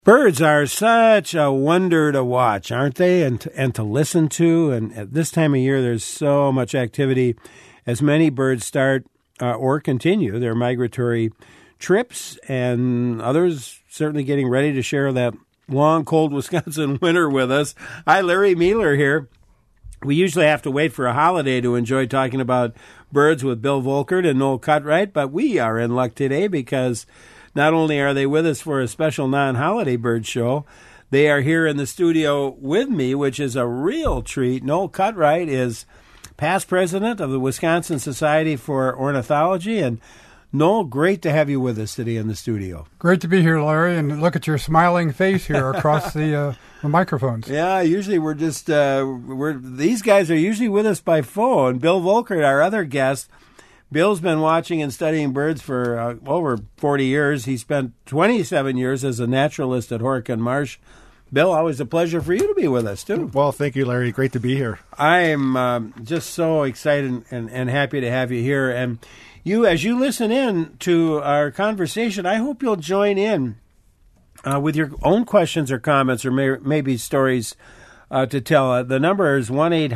Birds are such a wonder to watch, aren't they? And to listen to. And at this time of year, there's so much activity as many birds start or continue their migratory trips, and others certainly getting ready to share that long, cold Wisconsin winter with us. Hi, Larry Mueller here. We usually have to wait for a holiday to enjoy talking about birds with Bill Volkert and Noel Cutright, but we are in luck today because not only are they with us for a special non-holiday bird show, they are here in the studio with me, which is a real treat. Noel Cutright is past president of the Wisconsin Society for Ornithology. And Noel, great to have you with us today in the studio. Great to be here, Larry, and look at your smiling face here across the microphones. Yeah, usually we're just, these guys are usually with us by phone. Bill Volkert, our other guest, Bill's been watching and studying birds for over 40 years. He spent 27 years as a naturalist at Horicon Marsh. Bill, always a pleasure for you to be with us, too. Well, thank you, Larry. Great to be here. I'm just so excited and happy to have you here. And you, as you listen in to our conversation, I hope you'll join in with your own questions or comments or maybe stories to tell. The number is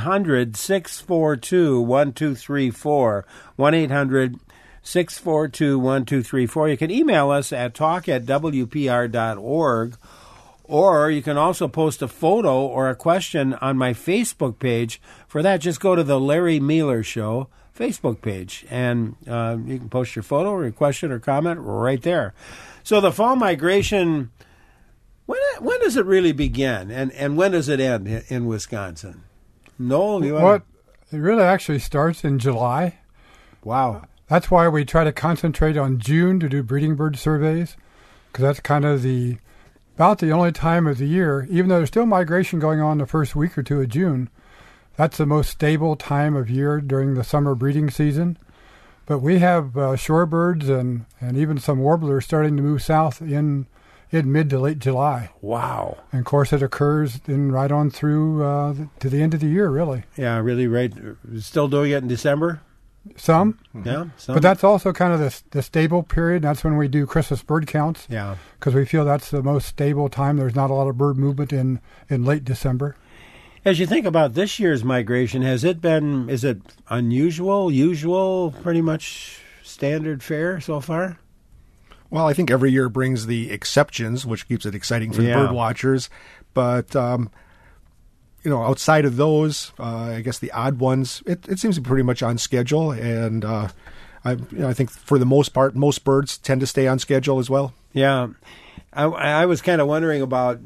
1-800-642-1234, 1-800-642-1234. You can email us at talk@wpr.org, or you can also post a photo or a question on my Facebook page. For that, just go to the Larry Mueller Show Facebook page, and you can post your photo or your question or comment right there. So the fall migration, when does it really begin, and when does it end in Wisconsin? Noel, it really actually starts in July. Wow. That's why we try to concentrate on June to do breeding bird surveys, because that's kind of about the only time of the year, even though there's still migration going on the first week or two of June. That's the most stable time of year during the summer breeding season. But we have shorebirds and even some warblers starting to move south in mid to late July. Wow. And, of course, it occurs then right on through to the end of the year, really. Yeah, really, right. Still doing it in December? Some. Yeah, some. But that's also kind of the stable period. That's when we do Christmas bird counts. Yeah. Because we feel that's the most stable time. There's not a lot of bird movement in late December. As you think about this year's migration, is it unusual, usual, pretty much standard fare so far? Well, I think every year brings the exceptions, which keeps it exciting for the bird watchers. But, outside of those, I guess the odd ones, it seems to be pretty much on schedule. And I think for the most part, most birds tend to stay on schedule as well. Yeah. I was kind of wondering about,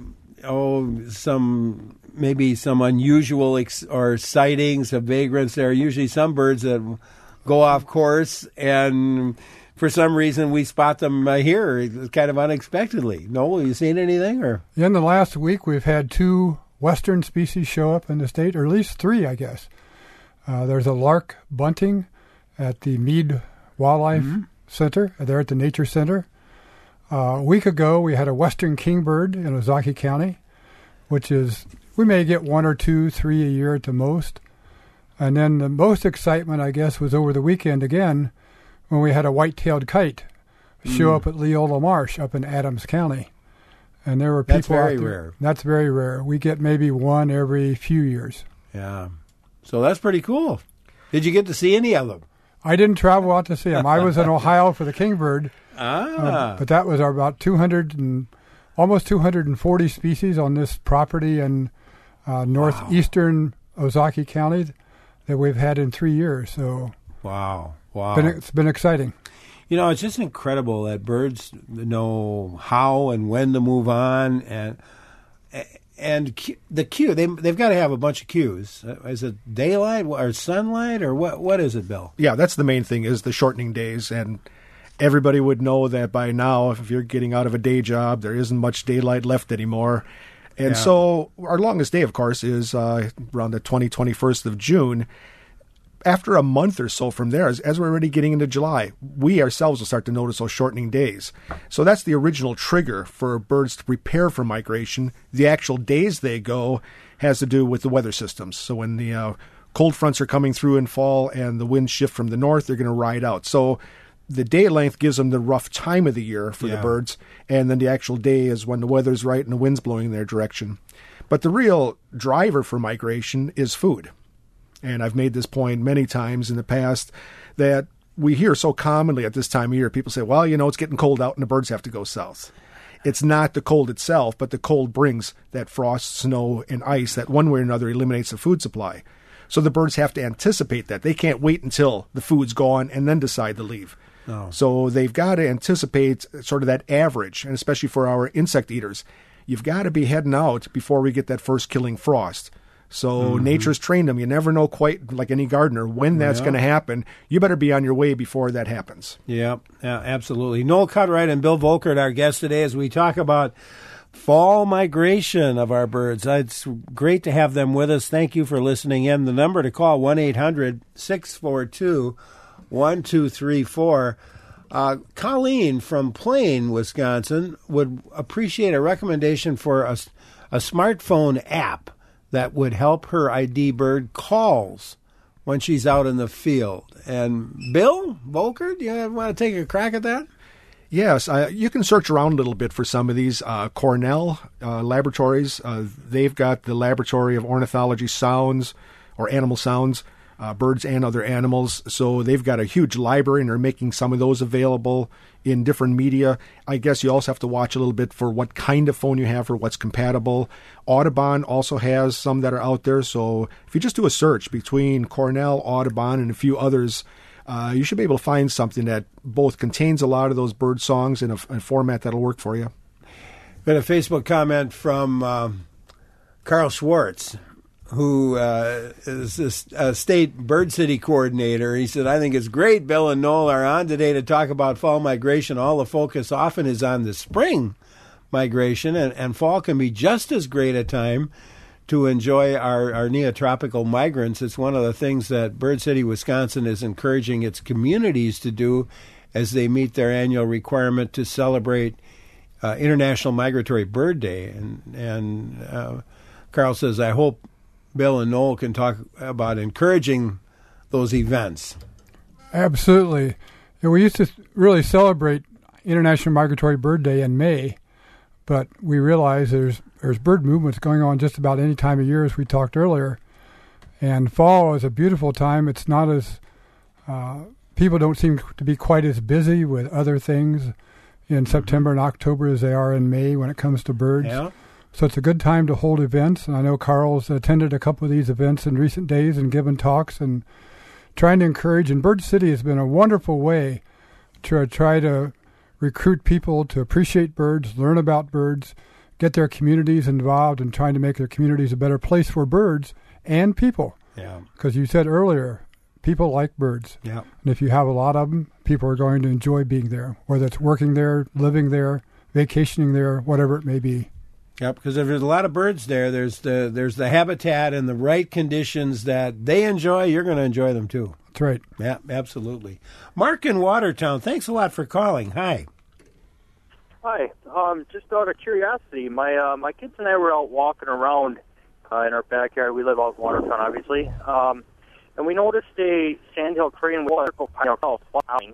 maybe some unusual or sightings of vagrants. There are usually some birds that go off course, and for some reason we spot them here kind of unexpectedly. Noel, you seen anything? Or in the last week, we've had 2 western species show up in the state, or at least 3, I guess. There's a lark bunting at the Mead Wildlife Center, there at the Nature Center. A week ago, we had a western kingbird in Ozaukee County, which is, we may get 1 or 2, 3 a year at the most. And then the most excitement, I guess, was over the weekend again when we had a white-tailed kite show up at Leola Marsh up in Adams County. And there were people That's very rare. That's very rare. We get maybe 1 every few years. Yeah. So that's pretty cool. Did you get to see any of them? I didn't travel out to see them. I was in Ohio for the kingbird. But that was about 200 and almost 240 species on this property in northeastern Ozaukee County that we've had in 3 years. So wow. It's been exciting. It's just incredible that birds know how and when to move on, and the cue. They've got to have a bunch of cues. Is it daylight or sunlight or what? What is it, Bill? Yeah, that's the main thing, is the shortening days. And everybody would know that by now, if you're getting out of a day job, there isn't much daylight left anymore. And so our longest day, of course, is around the 21st of June. After a month or so from there, as we're already getting into July, we ourselves will start to notice those shortening days. So that's the original trigger for birds to prepare for migration. The actual days they go has to do with the weather systems. So when the cold fronts are coming through in fall and the winds shift from the north, they're going to ride out. So the day length gives them the rough time of the year for the birds, and then the actual day is when the weather's right and the wind's blowing in their direction. But the real driver for migration is food. And I've made this point many times in the past that we hear so commonly at this time of year, people say, well, it's getting cold out and the birds have to go south. It's not the cold itself, but the cold brings that frost, snow, and ice that one way or another eliminates the food supply. So the birds have to anticipate that. They can't wait until the food's gone and then decide to leave. Oh. So they've got to anticipate sort of that average, and especially for our insect eaters, you've got to be heading out before we get that first killing frost. So nature's trained them. You never know, quite like any gardener, when that's going to happen. You better be on your way before that happens. Yeah, absolutely. Noel Cutright and Bill Volkert, our guests today, as we talk about fall migration of our birds. It's great to have them with us. Thank you for listening in. The number to call, 1-800-642-1234. Colleen from Plain, Wisconsin, would appreciate a recommendation for a smartphone app that would help her ID bird calls when she's out in the field. And Bill Volkert, do you want to take a crack at that? Yes, you can search around a little bit for some of these. Cornell laboratories, they've got the Laboratory of Ornithology Sounds, or Animal Sounds, birds and other animals. So they've got a huge library, and they're making some of those available in different media. I guess you also have to watch a little bit for what kind of phone you have or what's compatible. Audubon also has some that are out there. So if you just do a search between Cornell, Audubon, and a few others, you should be able to find something that both contains a lot of those bird songs in a format that'll work for you. Got a Facebook comment from Carl Schwartz, who is a state bird city coordinator. He said, I think it's great Bill and Noel are on today to talk about fall migration. All the focus often is on the spring migration, and fall can be just as great a time to enjoy our neotropical migrants. It's one of the things that Bird City, Wisconsin is encouraging its communities to do as they meet their annual requirement to celebrate International Migratory Bird Day. And Carl says, I hope Bill and Noel can talk about encouraging those events. Absolutely. We used to really celebrate International Migratory Bird Day in May, but we realize there's bird movements going on just about any time of year, as we talked earlier. And fall is a beautiful time. It's not as people don't seem to be quite as busy with other things in September and October as they are in May when it comes to birds. Yeah. So it's a good time to hold events. And I know Carl's attended a couple of these events in recent days and given talks and trying to encourage. And Bird City has been a wonderful way to try to recruit people to appreciate birds, learn about birds, get their communities involved in trying to make their communities a better place for birds and people. Yeah. Because you said earlier, people like birds. Yeah. And if you have a lot of them, people are going to enjoy being there, whether it's working there, living there, vacationing there, whatever it may be. Yep, because if there's a lot of birds there, there's the habitat and the right conditions that they enjoy, you're going to enjoy them too. That's right. Yeah, absolutely. Mark in Watertown, thanks a lot for calling. Hi. Hi. Just out of curiosity, my kids and I were out walking around in our backyard. We live out in Watertown, obviously. And we noticed a sandhill crane flying.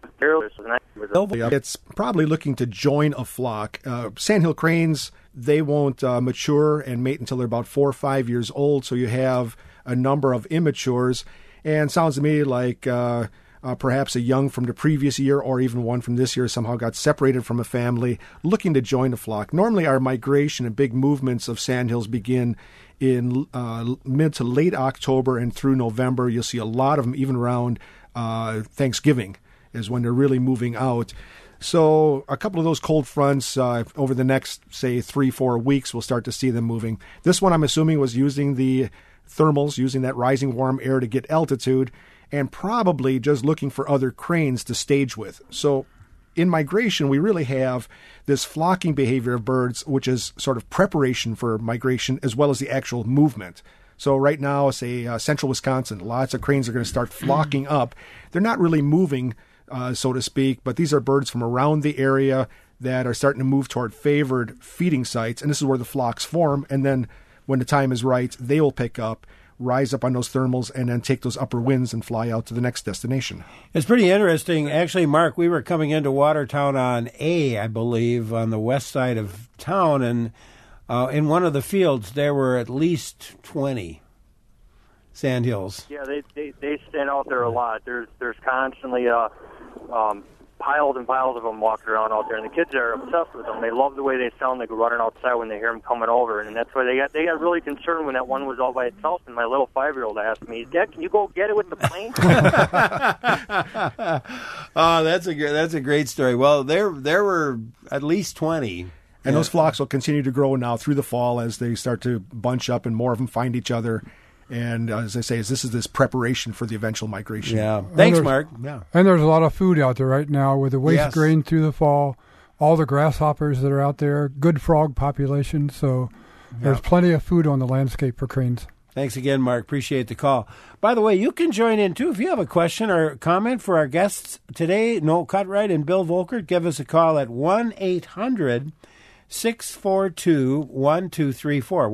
It's probably looking to join a flock. Sandhill cranes, they won't mature and mate until they're about 4 or 5 years old, so you have a number of immatures. And sounds to me like perhaps a young from the previous year or even one from this year somehow got separated from a family, looking to join a flock. Normally our migration and big movements of sandhills begin in mid to late October and through November. You'll see a lot of them even around Thanksgiving is when they're really moving out. So a couple of those cold fronts over the next, say, 3-4 weeks, we'll start to see them moving. This one, I'm assuming, was using the thermals, using that rising warm air to get altitude, and probably just looking for other cranes to stage with. So in migration, we really have this flocking behavior of birds, which is sort of preparation for migration as well as the actual movement. So right now, say, central Wisconsin, lots of cranes are going to start flocking up. They're not really moving, so to speak, but these are birds from around the area that are starting to move toward favored feeding sites, and this is where the flocks form, and then when the time is right, they will pick up. rise up on those thermals and then take those upper winds and fly out to the next destination. It's pretty interesting. Actually, Mark, we were coming into Watertown on A, I believe, on the west side of town, and in one of the fields there were at least 20 sandhills. Yeah, they stand out there a lot. There's constantly piles and piles of them walking around out there, and the kids are obsessed with them. They love the way they sound. They go running outside when they hear them coming over, and that's why they got really concerned when that one was all by itself. And my little 5-year-old asked me, "Dad, can you go get it with the plane?" Oh, that's a great story. Well, there were at least 20. And those flocks will continue to grow now through the fall as they start to bunch up and more of them find each other. And as I say, this is this preparation for the eventual migration. Yeah. Thanks, Mark. Yeah. And there's a lot of food out there right now with the waste grain through the fall, all the grasshoppers that are out there, good frog population. So there's plenty of food on the landscape for cranes. Thanks again, Mark. Appreciate the call. By the way, you can join in, too. If you have a question or comment for our guests today, Noel Cutright and Bill Volkert, give us a call at 1-800-642-1234.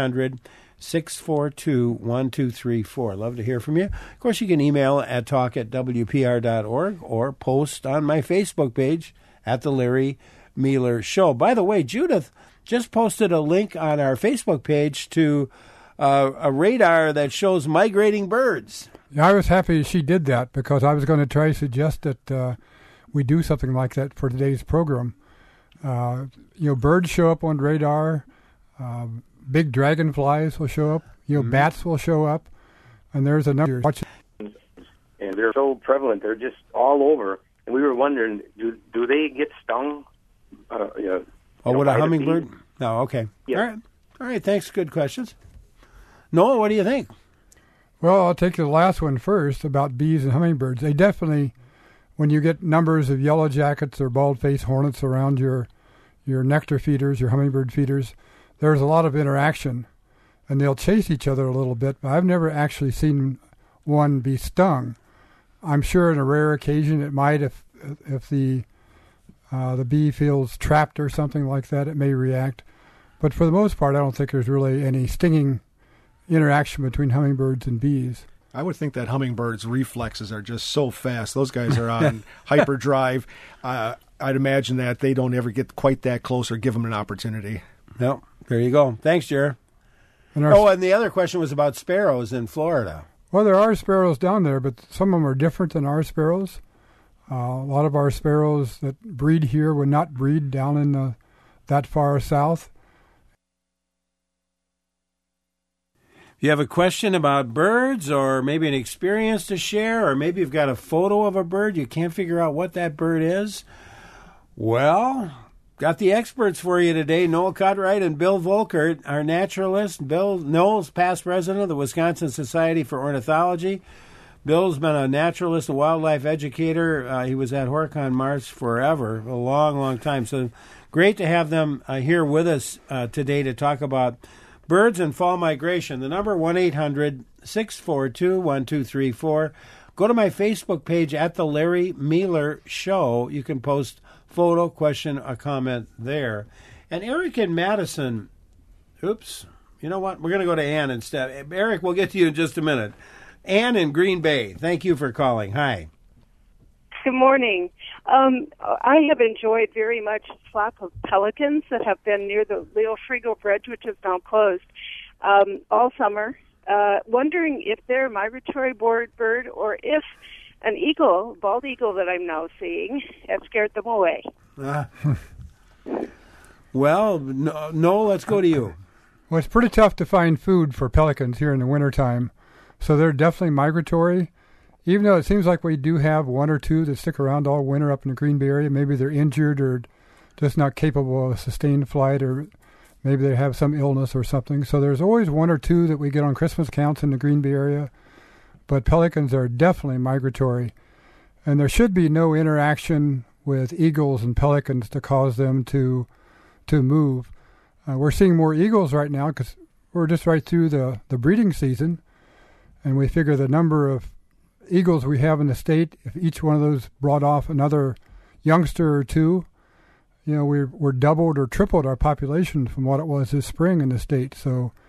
1-800-642-1234. Love to hear from you. Of course, you can email at talk@wpr.org or post on my Facebook page at The Larry Mealer Show. By the way, Judith just posted a link on our Facebook page to a radar that shows migrating birds. Yeah, I was happy she did that because I was going to try to suggest that we do something like that for today's program. Birds show up on radar. Big dragonflies will show up. Bats will show up. And there's a number. And they're so prevalent. They're just all over. And we were wondering, do they get stung? With a hummingbird? No, okay. Yeah. All right. Thanks. Good questions. Noah, what do you think? Well, I'll take the last one first about bees and hummingbirds. They definitely, when you get numbers of yellow jackets or bald-faced hornets around your nectar feeders, your hummingbird feeders, there's a lot of interaction, and they'll chase each other a little bit, but I've never actually seen one be stung. I'm sure in a rare occasion it might if the bee feels trapped or something like that, it may react. But for the most part, I don't think there's really any stinging interaction between hummingbirds and bees. I would think that hummingbirds' reflexes are just so fast. Those guys are on hyperdrive. I'd imagine that they don't ever get quite that close or give them an opportunity. No, there you go. Thanks, Jer. And the other question was about sparrows in Florida. Well, there are sparrows down there, but some of them are different than our sparrows. A lot of our sparrows that breed here would not breed down in that far south. If you have a question about birds or maybe an experience to share or maybe you've got a photo of a bird, you can't figure out what that bird is, well, got the experts for you today, Noel Cutright and Bill Volkert, our naturalist. Noel's past president of the Wisconsin Society for Ornithology. Bill's been a naturalist and wildlife educator. He was at Horicon Mars forever, a long, long time. So great to have them here with us today to talk about birds and fall migration. The number 1-800-642-1234. Go to my Facebook page at The Larry Mealer Show. You can post photo, question, or comment there. And Eric in Madison, oops, you know what? We're going to go to Ann instead. Eric, we'll get to you in just a minute. Ann in Green Bay, thank you for calling. Hi. Good morning. I have enjoyed very much the flock of pelicans that have been near the Leo Frigo Bridge, which is now closed, all summer. Wondering if they're a migratory bird or if an eagle, bald eagle that I'm now seeing, has scared them away. Well, no, let's go to you. Well, it's pretty tough to find food for pelicans here in the wintertime, so they're definitely migratory. Even though it seems like we do have one or two that stick around all winter up in the Green Bay area, maybe they're injured or just not capable of sustained flight, or maybe they have some illness or something. So there's always one or two that we get on Christmas counts in the Green Bay area. But pelicans are definitely migratory. And there should be no interaction with eagles and pelicans to cause them to move. We're seeing more eagles right now because we're just right through the breeding season. And we figure the number of eagles we have in the state, if each one of those brought off another youngster or two, we're doubled or tripled our population from what it was this spring in the state. So,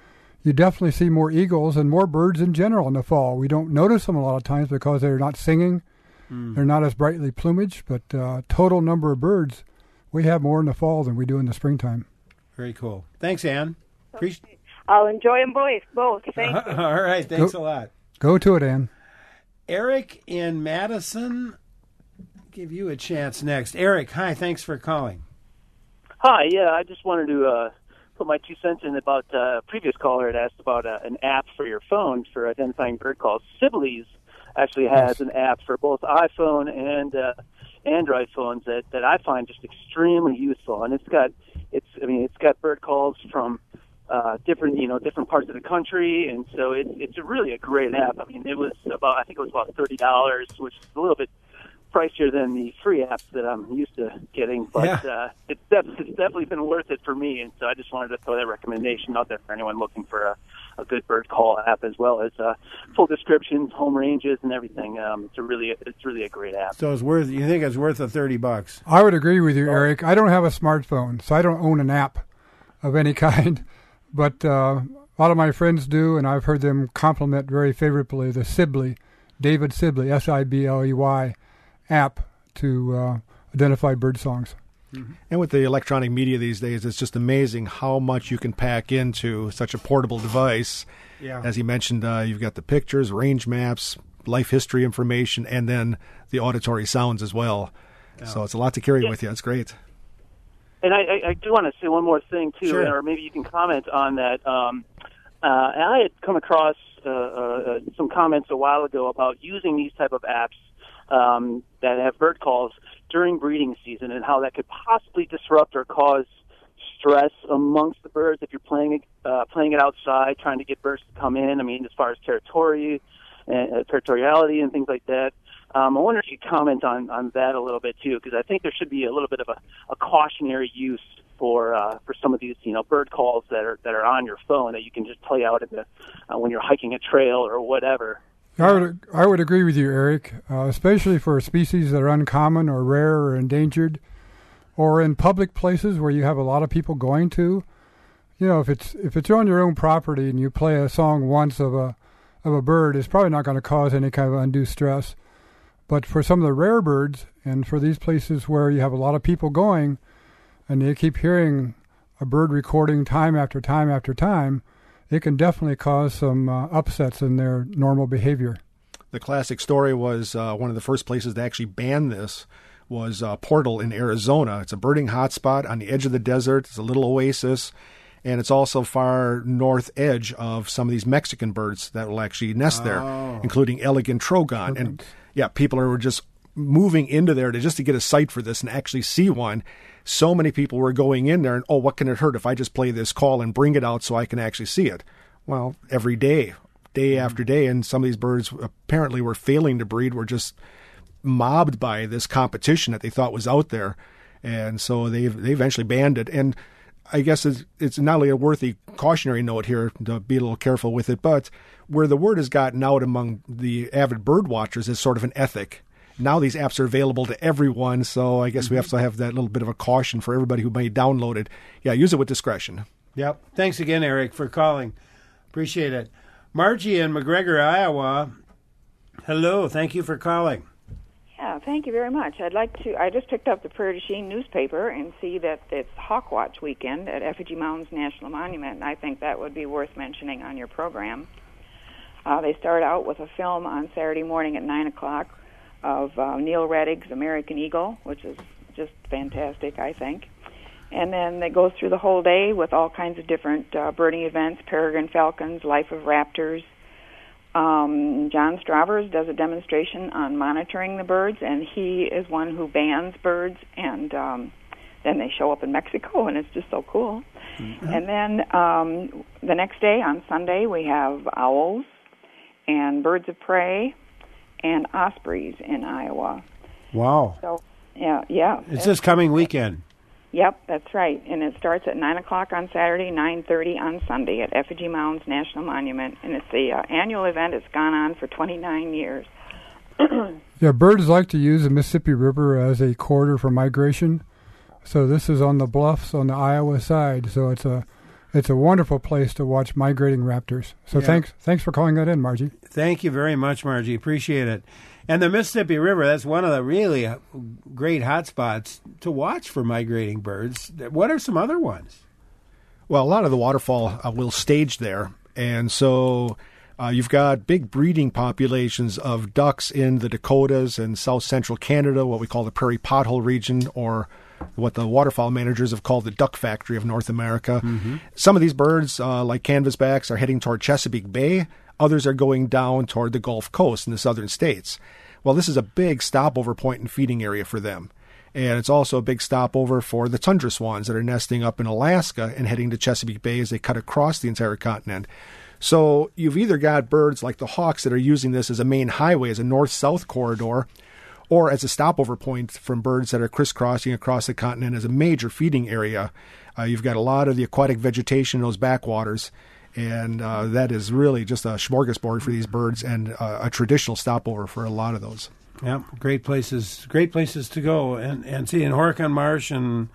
you definitely see more eagles and more birds in general in the fall. We don't notice them a lot of times because they're not singing. They're not as brightly plumaged, but total number of birds, we have more in the fall than we do in the springtime. Very cool. Thanks, Ann. I'll enjoy them both. Thank you. All right. Thanks a lot. Go to it, Ann. Eric in Madison, give you a chance next. Eric, hi. Thanks for calling. Hi. Yeah, I just wanted to put my 2 cents in about a previous caller had asked about an app for your phone for identifying bird calls. Sibley's actually has an app for both iPhone and Android phones that I find just extremely useful, and it's got bird calls from different parts of the country, and so it's really a great app. I mean, I think it was about $30, which is a little bit pricier than the free apps that I'm used to getting, but it's definitely been worth it for me, and so I just wanted to throw that recommendation out there for anyone looking for a good bird call app, as well as full descriptions, home ranges, and everything. It's really a great app. So you think it's worth the $30? I would agree with you, Eric. I don't have a smartphone, so I don't own an app of any kind, but a lot of my friends do, and I've heard them compliment very favorably the Sibley, David Sibley, Sibley app to identify bird songs. Mm-hmm. And with the electronic media these days, it's just amazing how much you can pack into such a portable device. Yeah. As you mentioned, you've got the pictures, range maps, life history information, and then the auditory sounds as well. Yeah. So it's a lot to carry with you. It's great. And I do want to say one more thing, too, sure. Or maybe you can comment on that. I had come across some comments a while ago about using these type of apps that have bird calls during breeding season, and how that could possibly disrupt or cause stress amongst the birds if you're playing it outside, trying to get birds to come in. I mean, as far as territoriality and things like that. I wonder if you comment on that a little bit too, because I think there should be a little bit of a cautionary use for some of these bird calls that are on your phone that you can just play out when you're hiking a trail or whatever. I would agree with you, Eric, especially for species that are uncommon or rare or endangered, or in public places where you have a lot of people going to. If it's on your own property and you play a song once of a bird, it's probably not going to cause any kind of undue stress. But for some of the rare birds, and for these places where you have a lot of people going, and you keep hearing a bird recording time after time after time, it can definitely cause some upsets in their normal behavior. The classic story was one of the first places to actually ban this was Portal in Arizona. It's a birding hotspot on the edge of the desert. It's a little oasis, and it's also far north edge of some of these Mexican birds that will actually nest there, including elegant trogon. And people are just moving into there to get a sight for this and actually see one. So many people were going in there and, what can it hurt if I just play this call and bring it out so I can actually see it? Well, every day after day, and some of these birds apparently were failing to breed, were just mobbed by this competition that they thought was out there. And so they eventually banned it. And I guess it's not only a worthy cautionary note here to be a little careful with it, but where the word has gotten out among the avid bird watchers is sort of an ethic. Now these apps are available to everyone, so I guess we have to have that little bit of a caution for everybody who may download it. Yeah, use it with discretion. Yep. Thanks again, Eric, for calling. Appreciate it. Margie in McGregor, Iowa. Hello. Thank you for calling. Yeah, thank you very much. I just picked up the Prairie du Chien newspaper and see that it's Hawk Watch weekend at Effigy Mounds National Monument, and I think that would be worth mentioning on your program. They start out with a film on Saturday morning at 9 o'clock of Neil Reddick's American Eagle, which is just fantastic, I think. And then it goes through the whole day with all kinds of different birding events, peregrine falcons, life of raptors. John Stravers does a demonstration on monitoring the birds, and he is one who bans birds, and then they show up in Mexico, and it's just so cool. Mm-hmm. And then the next day, on Sunday, we have owls and birds of prey and ospreys in Iowa. Wow. So, yeah. It's this coming weekend. Yep, that's right. And it starts at 9 o'clock on Saturday, 9:30 on Sunday at Effigy Mounds National Monument. And it's the annual event. It's gone on for 29 years. Yeah, birds like to use the Mississippi River as a corridor for migration. So this is on the bluffs on the Iowa side. So it's a It's a wonderful place to watch migrating raptors. So thanks for calling that in, Margie. Thank you very much, Margie. Appreciate it. And the Mississippi River, that's one of the really great hot spots to watch for migrating birds. What are some other ones? Well, a lot of the waterfowl will stage there. And so you've got big breeding populations of ducks in the Dakotas and south central Canada, what we call the Prairie Pothole region, or what the waterfowl managers have called the duck factory of North America. Mm-hmm. Some of these birds, like canvasbacks, are heading toward Chesapeake Bay. Others are going down toward the Gulf Coast in the southern states. Well, this is a big stopover point and feeding area for them. And it's also a big stopover for the tundra swans that are nesting up in Alaska and heading to Chesapeake Bay as they cut across the entire continent. So you've either got birds like the hawks that are using this as a main highway, as a north-south corridor, or as a stopover point from birds that are crisscrossing across the continent as a major feeding area. You've got a lot of the aquatic vegetation in those backwaters, and that is really just a smorgasbord for these birds and a traditional stopover for a lot of those. Yeah, great places to go and see in Horicon Marsh, and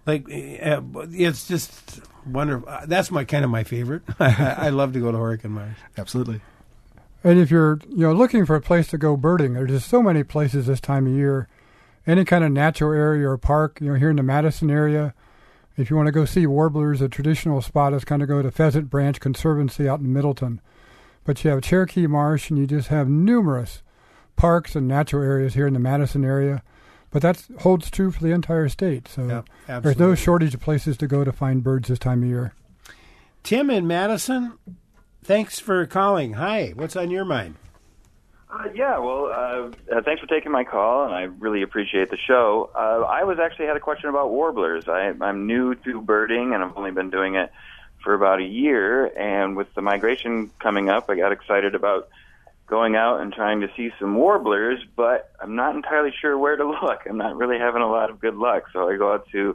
it's just wonderful. That's my favorite. I love to go to Horicon Marsh. Absolutely. And if you're looking for a place to go birding, there's just so many places this time of year. Any kind of natural area or park, here in the Madison area. If you want to go see warblers, a traditional spot is kind of go to Pheasant Branch Conservancy out in Middleton. But you have Cherokee Marsh, and you just have numerous parks and natural areas here in the Madison area. But that holds true for the entire state. So there's no shortage of places to go to find birds this time of year. Tim in Madison, thanks for calling. Hi, what's on your mind? Thanks for taking my call, and I really appreciate the show. I had a question about warblers. I'm new to birding, and I've only been doing it for about a year, and with the migration coming up, I got excited about going out and trying to see some warblers, but I'm not entirely sure where to look. I'm not really having a lot of good luck, so I go out to,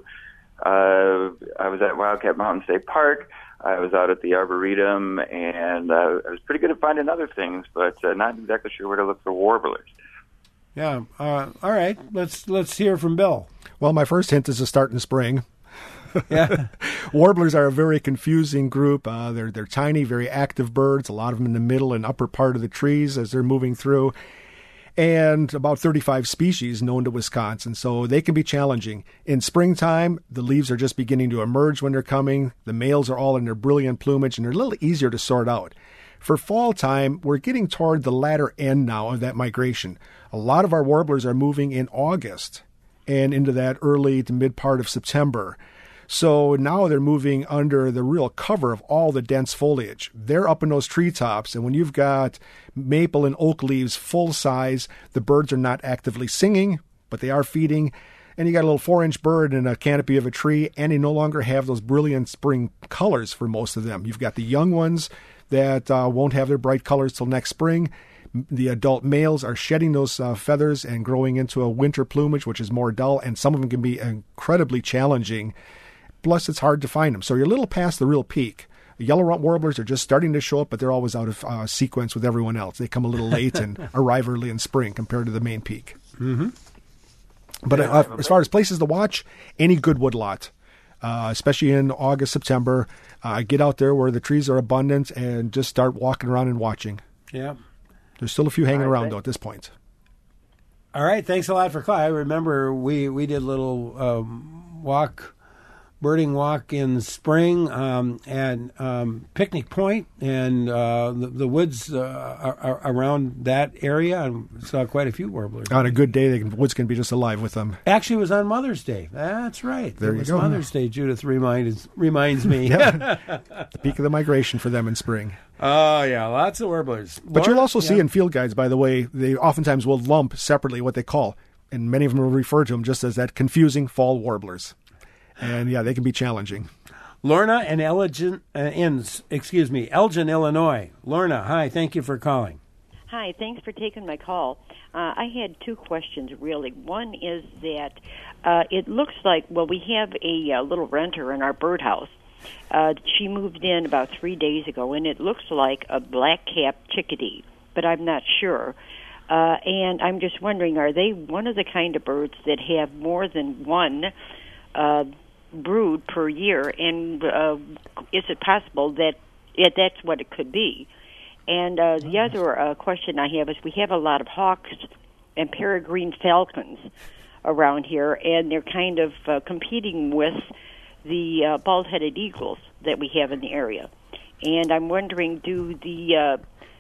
I was at Wildcat Mountain State Park. I was out at the Arboretum, and I was pretty good at finding other things, but not exactly sure where to look for warblers. Yeah. All right. Let's hear from Bill. Well, my first hint is to start in spring. Yeah. Warblers are a very confusing group. They're tiny, very active birds, a lot of them in the middle and upper part of the trees as they're moving through. And about 35 species known to Wisconsin, so they can be challenging. In springtime, the leaves are just beginning to emerge when they're coming. The males are all in their brilliant plumage, and they're a little easier to sort out. For fall time, we're getting toward the latter end now of that migration. A lot of our warblers are moving in August and into that early to mid part of September. So now they're moving under the real cover of all the dense foliage. They're up in those treetops, and when you've got maple and oak leaves full size, the birds are not actively singing, but they are feeding. And you got a little 4-inch bird in a canopy of a tree, and they no longer have those brilliant spring colors for most of them. You've got the young ones that won't have their bright colors till next spring. The adult males are shedding those feathers and growing into a winter plumage, which is more dull, and some of them can be incredibly challenging. Plus, it's hard to find them. So you're a little past the real peak. The yellow rump warblers are just starting to show up, but they're always out of sequence with everyone else. They come a little late and arrive early in spring compared to the main peak. Mm-hmm. But as far as places to watch, any good woodlot, especially in August, September, get out there where the trees are abundant and just start walking around and watching. Yeah. There's still a few hanging around, though, at this point. All right. Thanks a lot for calling. I remember we did a little birding walk in spring and Picnic Point and the woods around that area. And saw quite a few warblers. On a good day, the woods can be just alive with them. Actually, it was on Mother's Day. That's right. There it you was go. Mother's Day, Judith reminds me. Yeah. The peak of the migration for them in spring. Oh, yeah, lots of warblers. But you'll also see in field guides, by the way, they oftentimes will lump separately what they call, and many of them will refer to them just as that confusing fall warblers. And, yeah, they can be challenging. Lorna and Elgin, Illinois. Lorna, hi, thank you for calling. Hi, thanks for taking my call. I had two questions, really. One is that it looks like, we have a little renter in our birdhouse. She moved in about 3 days ago, and it looks like a black-capped chickadee, but I'm not sure. And I'm just wondering, are they one of the kind of birds that have more than one brood per year, and is it possible that that's what it could be? And the other question I have is we have a lot of hawks and peregrine falcons around here, and they're kind of competing with the bald-headed eagles that we have in the area. And I'm wondering, do the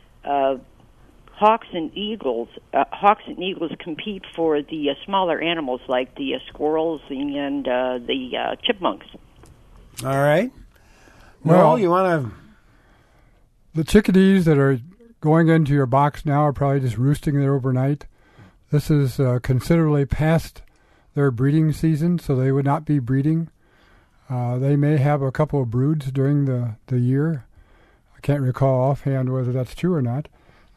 hawks and eagles compete for the smaller animals like the squirrels and the chipmunks? All right. Well, you want to... The chickadees that are going into your box now are probably just roosting there overnight. This is considerably past their breeding season, so they would not be breeding. They may have a couple of broods during the year. I can't recall offhand whether that's true or not.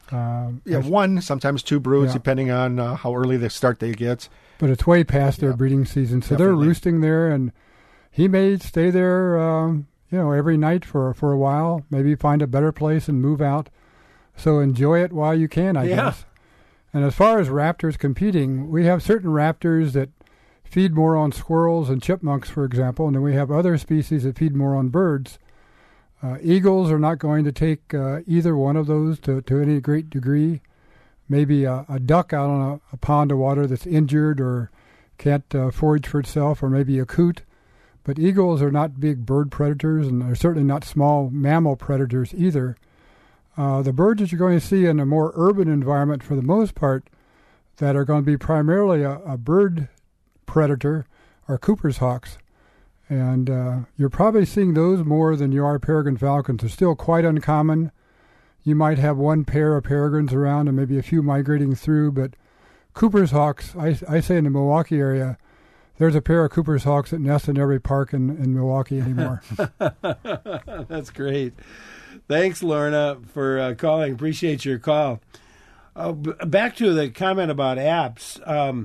One, sometimes two broods, depending on how early the start they get. But it's way past their breeding season, so they're roosting there, and he may stay there, every night for a while. Maybe find a better place and move out. So enjoy it while you can, I guess. And as far as raptors competing, we have certain raptors that feed more on squirrels and chipmunks, for example, and then we have other species that feed more on birds. Eagles are not going to take either one of those to any great degree. Maybe a duck out on a pond of water that's injured or can't forage for itself, or maybe a coot. But eagles are not big bird predators, and they're certainly not small mammal predators either. The birds that you're going to see in a more urban environment, for the most part, that are going to be primarily a bird predator are Cooper's hawks. And you're probably seeing those more than you are peregrine falcons. They're still quite uncommon. You might have one pair of peregrines around and maybe a few migrating through, but Cooper's hawks, I say in the Milwaukee area, there's a pair of Cooper's hawks that nest in every park in Milwaukee anymore. That's great. Thanks, Lorna, for calling. Appreciate your call. Back to the comment about apps.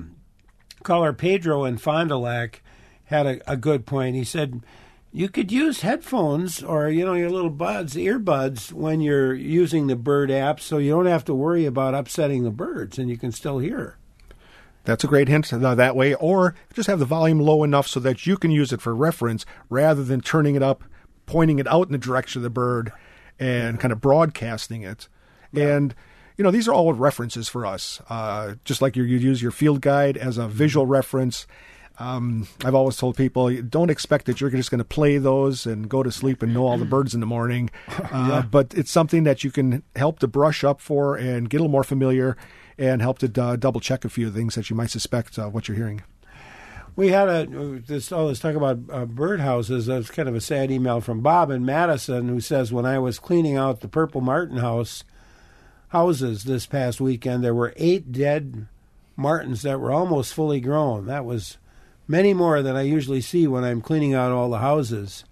Caller Pedro in Fond du Lac had a good point. He said you could use headphones or your little earbuds when you're using the bird app, so you don't have to worry about upsetting the birds, and you can still hear. That's a great hint that way. Or just have the volume low enough so that you can use it for reference rather than turning it up, pointing it out in the direction of the bird, and kind of broadcasting it. Yeah. And, these are all references for us. Just like you use your field guide as a visual reference. I've always told people, don't expect that you're just going to play those and go to sleep and know all the birds in the morning. But it's something that you can help to brush up for and get a little more familiar and help to double check a few things that you might suspect what you're hearing. We had all this talk about birdhouses. That's kind of a sad email from Bob in Madison, who says, when I was cleaning out the Purple Martin houses this past weekend, there were 8 dead martins that were almost fully grown. That was many more than I usually see when I'm cleaning out all the houses.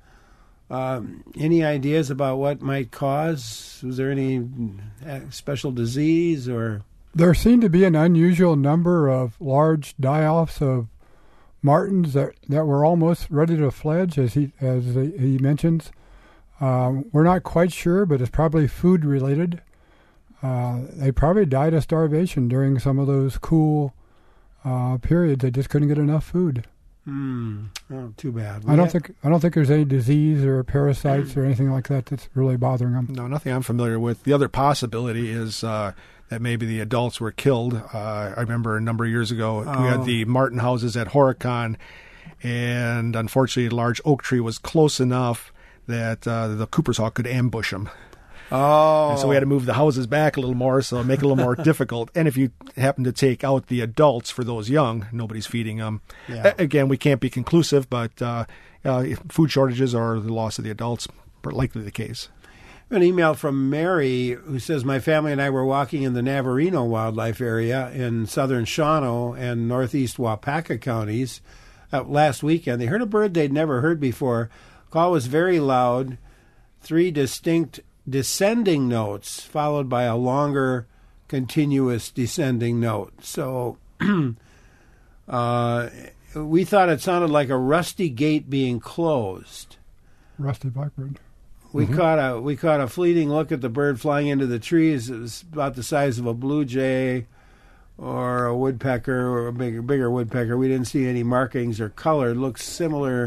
Any ideas about what might cause? Was there any special disease or? There seemed to be an unusual number of large die-offs of martins that were almost ready to fledge, as he mentions. We're not quite sure, but it's probably food related. They probably died of starvation during some of those cool periods. They just couldn't get enough food. Oh, too bad. I don't think there's any disease or parasites or anything like that that's really bothering them. No, nothing I'm familiar with. The other possibility is that maybe the adults were killed. I remember a number of years ago we had the martin houses at Horicon, and unfortunately a large oak tree was close enough that the Cooper's hawk could ambush them. And so we had to move the houses back a little more, so make it a little more difficult. And if you happen to take out the adults for those young, nobody's feeding them. Yeah. Again, we can't be conclusive, but food shortages or the loss of the adults are likely the case. An email from Mary who says, my family and I were walking in the Navarino wildlife area in southern Shawano and northeast Waupaca counties last weekend. They heard a bird they'd never heard before. The call was very loud, 3 distinct descending notes followed by a longer continuous descending note. So we thought it sounded like a rusty gate being closed. Rusty blackbird. We caught a fleeting look at the bird flying into the trees. It was about the size of a blue jay or a woodpecker or a bigger woodpecker. We didn't see any markings or color. It looked similar,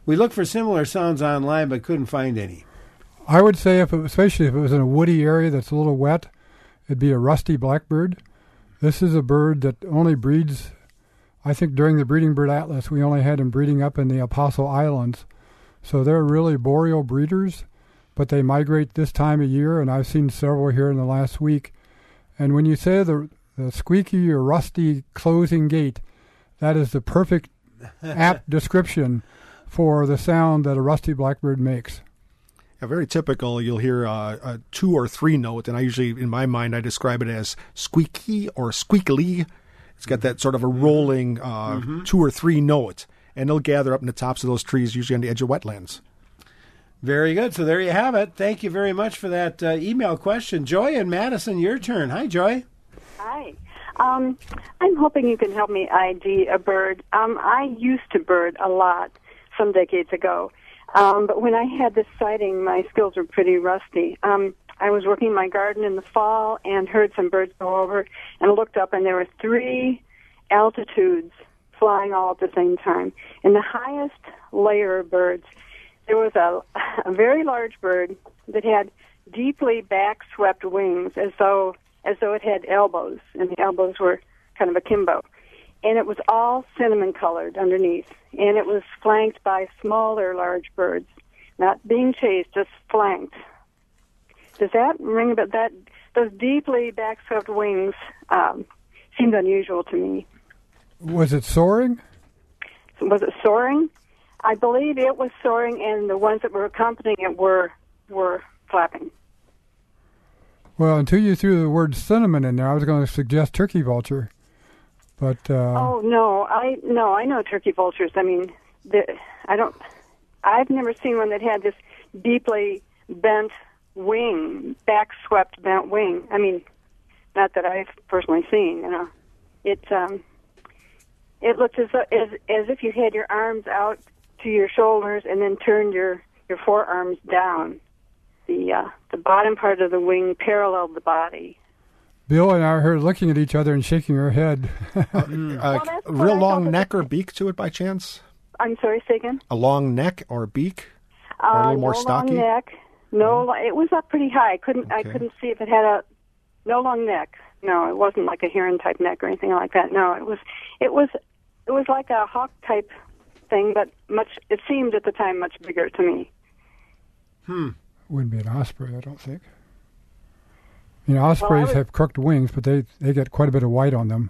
We looked for similar sounds online but couldn't find any. I would say, especially if it was in a woody area that's a little wet, it'd be a rusty blackbird. This is a bird that only breeds, I think during the Breeding Bird Atlas, we only had them breeding up in the Apostle Islands. So they're really boreal breeders, but they migrate this time of year, and I've seen several here in the last week. And when you say the squeaky or rusty closing gate, that is the perfect apt description for the sound that a rusty blackbird makes. Very typical. You'll hear a 2 or 3 note, and I usually, in my mind, I describe it as squeaky or squeakily. It's got that sort of a rolling 2 or 3 note, and they'll gather up in the tops of those trees, usually on the edge of wetlands. Very good. So there you have it. Thank you very much for that email question. Joy and Madison, your turn. Hi, Joy. Hi. I'm hoping you can help me ID a bird. I used to bird a lot some decades ago. But when I had this sighting, my skills were pretty rusty. I was working my garden in the fall and heard some birds go over and looked up, and there were 3 altitudes flying all at the same time. In the highest layer of birds, there was a very large bird that had deeply back-swept wings as though it had elbows, and the elbows were kind of akimbo. And it was all cinnamon-colored underneath, and it was flanked by smaller, large birds, not being chased, just flanked. Does that ring about that? Those deeply back-swept wings seemed unusual to me. Was it soaring? Was it soaring? I believe it was soaring, and the ones that were accompanying it were flapping. Well, until you threw the word cinnamon in there, I was going to suggest turkey vulture. But oh no, I know turkey vultures. I mean, I've never seen one that had this deeply bent wing, back-swept bent wing. I mean, not that I've personally seen. You know, it looked as if you had your arms out to your shoulders and then turned your forearms down. The bottom part of the wing paralleled the body. Bill and I are here looking at each other and shaking our head. Real long neck or beak to it by chance? I'm sorry, say again? A long neck or beak? Or a little more stocky? No long neck. No, it was up pretty high. I couldn't see if it had no long neck. No, it wasn't like a heron-type neck or anything like that. No, it was like a hawk-type thing, but it seemed at the time much bigger to me. Wouldn't be an osprey, I don't think. You know, ospreys have crooked wings, but they get quite a bit of white on them.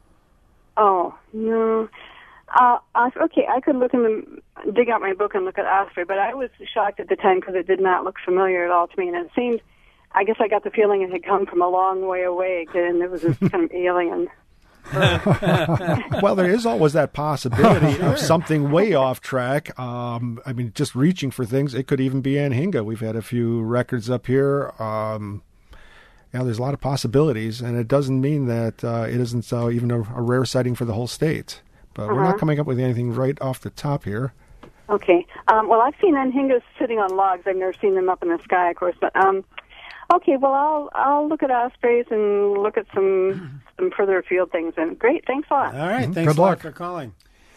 Oh, no. Okay, I could dig out my book and look at osprey, but I was shocked at the time because it did not look familiar at all to me, and it seemed, I guess I got the feeling it had come from a long way away, and it was this kind of alien. Well, there is always that possibility of something way off track. I mean, just reaching for things. It could even be anhinga. We've had a few records up here. There's a lot of possibilities, and it doesn't mean that it isn't even a rare sighting for the whole state. But we're not coming up with anything right off the top here. Okay. Well, I've seen anhingas sitting on logs. I've never seen them up in the sky, of course. But okay. Well, I'll look at ospreys and look at some further afield things. And great. Thanks a lot. All right. Thanks a lot for calling.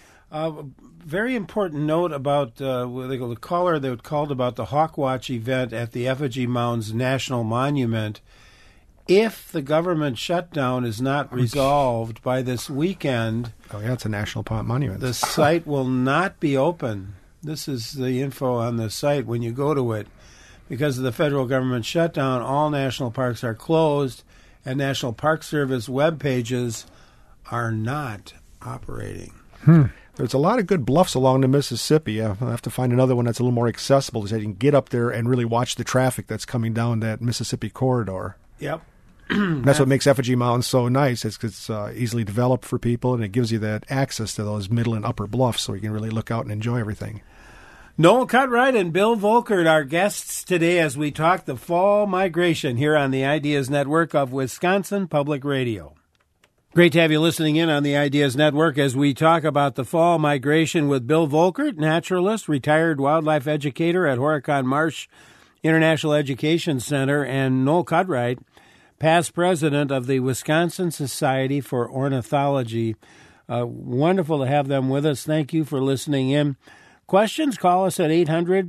Very important note about the caller that called about the Hawkwatch event at the Effigy Mounds National Monument. If the government shutdown is not resolved by this weekend... Oh, yeah, it's a national monument. The site will not be open. This is the info on the site when you go to it. Because of the federal government shutdown, all national parks are closed, and National Park Service web pages are not operating. There's a lot of good bluffs along the Mississippi. I'll have to find another one that's a little more accessible so you can get up there and really watch the traffic that's coming down that Mississippi corridor. Yep. That's what makes Effigy Mounds so nice. It's easily developed for people, and it gives you that access to those middle and upper bluffs so you can really look out and enjoy everything. Noel Cutright and Bill Volkert are guests today as we talk the fall migration here on the Ideas Network of Wisconsin Public Radio. Great to have you listening in on the Ideas Network as we talk about the fall migration with Bill Volkert, naturalist, retired wildlife educator at Horicon Marsh International Education Center, and Noel Cutright, past president of the Wisconsin Society for Ornithology. Wonderful to have them with us. Thank you for listening in. Questions? Call us at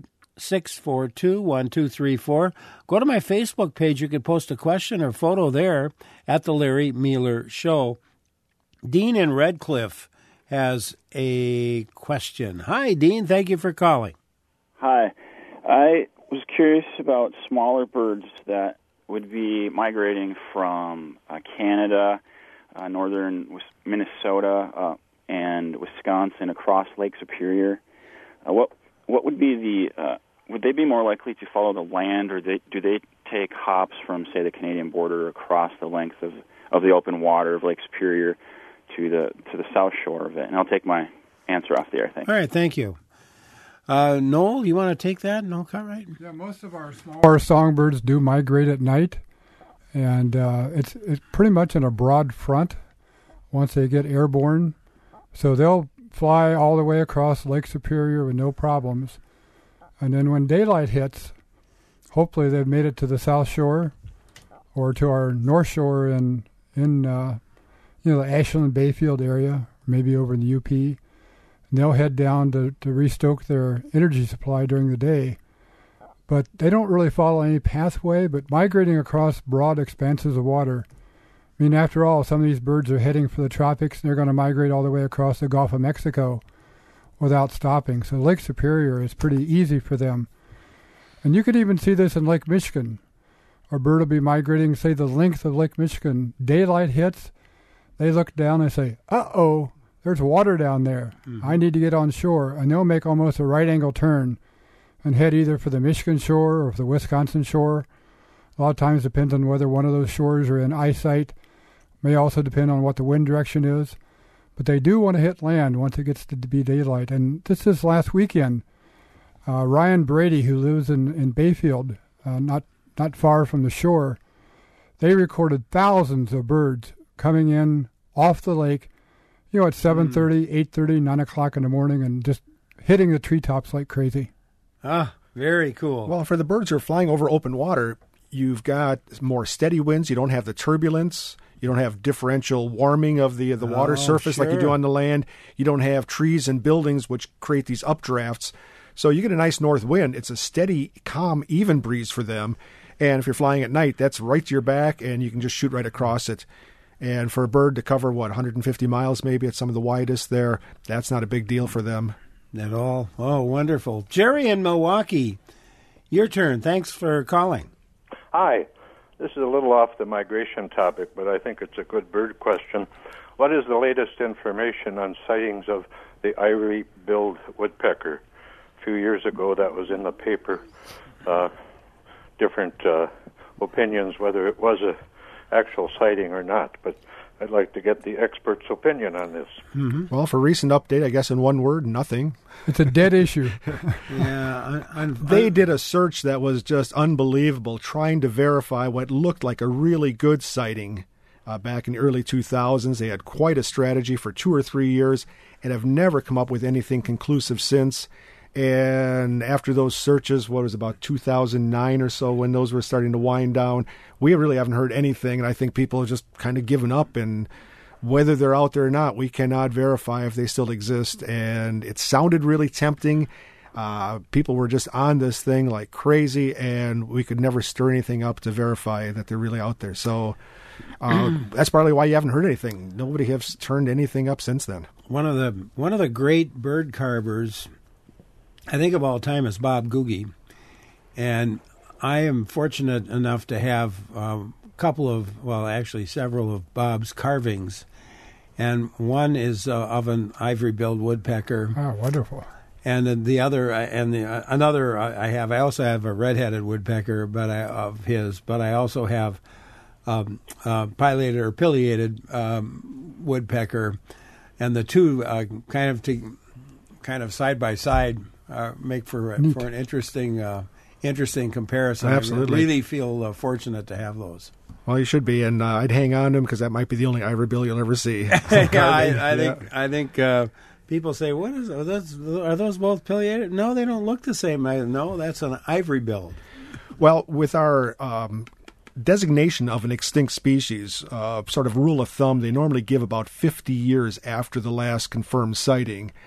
800-642-1234. Go to my Facebook page. You can post a question or photo there at The Larry Mueller Show. Dean in Red Cliff has a question. Hi, Dean. Thank you for calling. Hi. I was curious about smaller birds that would be migrating from Canada, northern Minnesota, and Wisconsin across Lake Superior. What would be the would they be more likely to follow the land, or do they take hops from, say, the Canadian border across the length of the open water of Lake Superior to the south shore of it? And I'll take my answer off the air. Thanks. All right, thank you. Noel, you want to take that? Noel Cartwright? Yeah, most of our smaller songbirds do migrate at night, and it's pretty much in a broad front once they get airborne. So they'll fly all the way across Lake Superior with no problems. And then when daylight hits, hopefully they've made it to the South Shore or to our North Shore in the Ashland Bayfield area, maybe over in the UP. And they'll head down to restoke their energy supply during the day. But they don't really follow any pathway, but migrating across broad expanses of water. I mean, after all, some of these birds are heading for the tropics, and they're going to migrate all the way across the Gulf of Mexico without stopping. So Lake Superior is pretty easy for them. And you could even see this in Lake Michigan. A bird will be migrating, say, the length of Lake Michigan. Daylight hits, they look down and say, uh-oh, there's water down there. Mm-hmm. I need to get on shore. And they'll make almost a right-angle turn and head either for the Michigan shore or for the Wisconsin shore. A lot of times depends on whether one of those shores are in eyesight. May also depend on what the wind direction is. But they do want to hit land once it gets to be daylight. And this is last weekend. Ryan Brady, who lives in Bayfield, not far from the shore, they recorded thousands of birds coming in off the lake, at 7:30, 8:30, 9 o'clock in the morning, and just hitting the treetops like crazy. Ah, very cool. Well, for the birds who are flying over open water, you've got more steady winds. You don't have the turbulence. You don't have differential warming of the water surface like you do on the land. You don't have trees and buildings which create these updrafts. So you get a nice north wind. It's a steady, calm, even breeze for them. And if you're flying at night, that's right to your back, and you can just shoot right across it. And for a bird to cover, 150 miles maybe at some of the widest there, that's not a big deal for them. At all. Oh, wonderful. Jerry in Milwaukee, your turn. Thanks for calling. Hi. This is a little off the migration topic, but I think it's a good bird question. What is the latest information on sightings of the ivory-billed woodpecker? A few years ago, that was in the paper. Different opinions whether it was an actual sighting or not, but I'd like to get the expert's opinion on this. Mm-hmm. Well, for recent update, I guess in one word, nothing. It's a dead issue. Yeah. They did a search that was just unbelievable, trying to verify what looked like a really good sighting back in the early 2000s. They had quite a strategy for 2 or 3 years and have never come up with anything conclusive since. And after those searches, what was it, about 2009 or so, when those were starting to wind down, we really haven't heard anything. And I think people have just kind of given up. And whether they're out there or not, we cannot verify if they still exist. And it sounded really tempting. People were just on this thing like crazy, and we could never stir anything up to verify that they're really out there. So that's probably why you haven't heard anything. Nobody has turned anything up since then. One of the great bird carvers, I think, of all time is Bob Googie. And I am fortunate enough to have several of Bob's carvings. And one is of an ivory-billed woodpecker. Oh, wonderful. And the other, another I also have a red-headed woodpecker, but I also have pileated or pileated woodpecker. And the two kind of side by side make for an interesting comparison. Absolutely. I really feel fortunate to have those. Well, you should be, and I'd hang on to them because that might be the only ivory bill you'll ever see. I think people say, "What is are those both pileated?" No, they don't look the same. No, that's an ivory bill. Well, with our designation of an extinct species, sort of rule of thumb, they normally give about 50 years after the last confirmed sighting.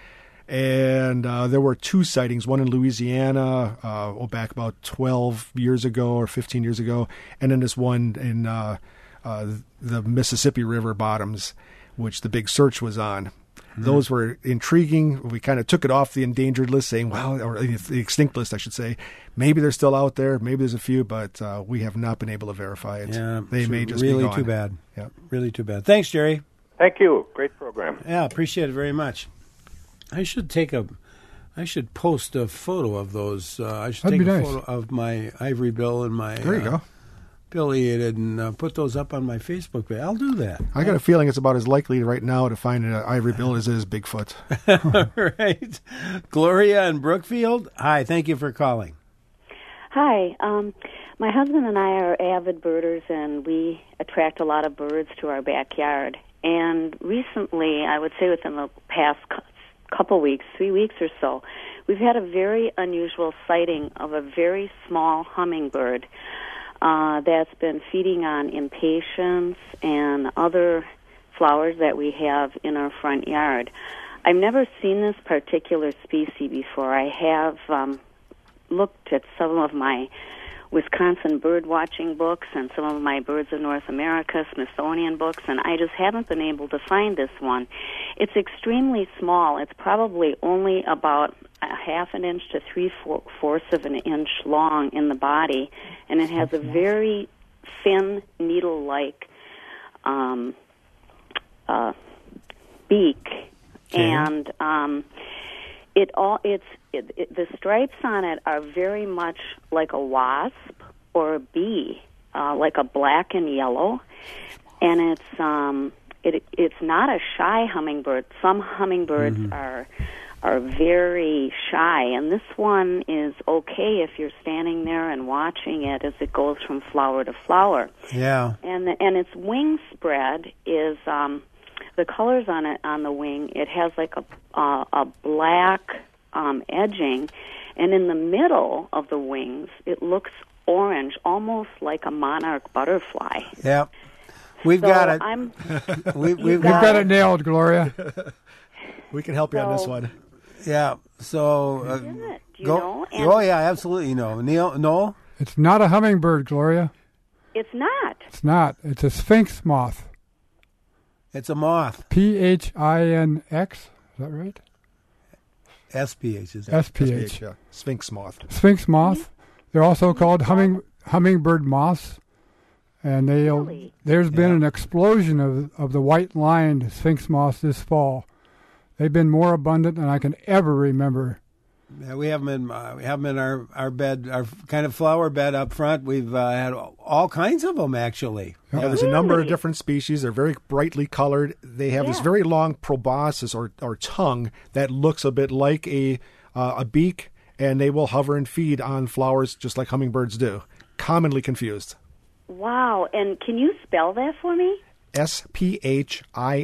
And there were 2 sightings, one in Louisiana, back about 12 years ago or 15 years ago, and then this one in the Mississippi River bottoms, which the big search was on. Those were intriguing. We kind of took it off the endangered list, saying, well, or the extinct list, I should say. Maybe they're still out there. Maybe there's a few, but we have not been able to verify it. Yeah, they may just really be gone. too bad. Yeah. Really too bad. Thanks, Jerry. Thank you. Great program. Yeah, appreciate it very much. I should post a photo of those. I should That'd take be a nice. photo of my ivory bill and my There you go. pileated and put those up on my Facebook page. I'll do that. I got a feeling it's about as likely right now to find an ivory bill as it is Bigfoot. Right. Gloria in Brookfield. Hi, thank you for calling. Hi. My husband and I are avid birders, and we attract a lot of birds to our backyard. And recently, I would say within the past couple weeks, 3 weeks or so, we've had a very unusual sighting of a very small hummingbird that's been feeding on impatiens and other flowers that we have in our front yard. I've never seen this particular species before. I have looked at some of my Wisconsin bird watching books and some of my Birds of North America Smithsonian books, and I just haven't been able to find this one. It's extremely small. It's probably only about a half an inch to 3/4 of an inch long in the body, and it has a very thin needle-like beak, and the stripes on it are very much like a wasp or a bee, like a black and yellow, and it's not a shy hummingbird. Some hummingbirds are very shy, and this one is okay if you're standing there and watching it as it goes from flower to flower. Yeah. And its wing spread is the colors on it on the wing. It has like a black edging, and in the middle of the wings, it looks orange, almost like a monarch butterfly. Yeah. We've got it. We've got it nailed, Gloria. We can help you on this one. Yeah. So Do you go. know? Oh yeah, absolutely. Neil, no. It's not a hummingbird, Gloria. It's not. It's not. It's a sphinx moth. It's a moth. Phinx. Is that right? SPH is SPH. Yeah. Sphinx moth. Sphinx moth. They're also called hummingbird moths. And there's been an explosion of the white-lined sphinx moths this fall. They've been more abundant than I can ever remember. Yeah, we have them in our bed, our kind of flower bed up front. We've had all kinds of them, actually. Yeah, there's a number of different species. They're very brightly colored. They have this very long proboscis or tongue that looks a bit like a beak, and they will hover and feed on flowers just like hummingbirds do. Commonly confused. Wow. And can you spell that for me? SPHINX.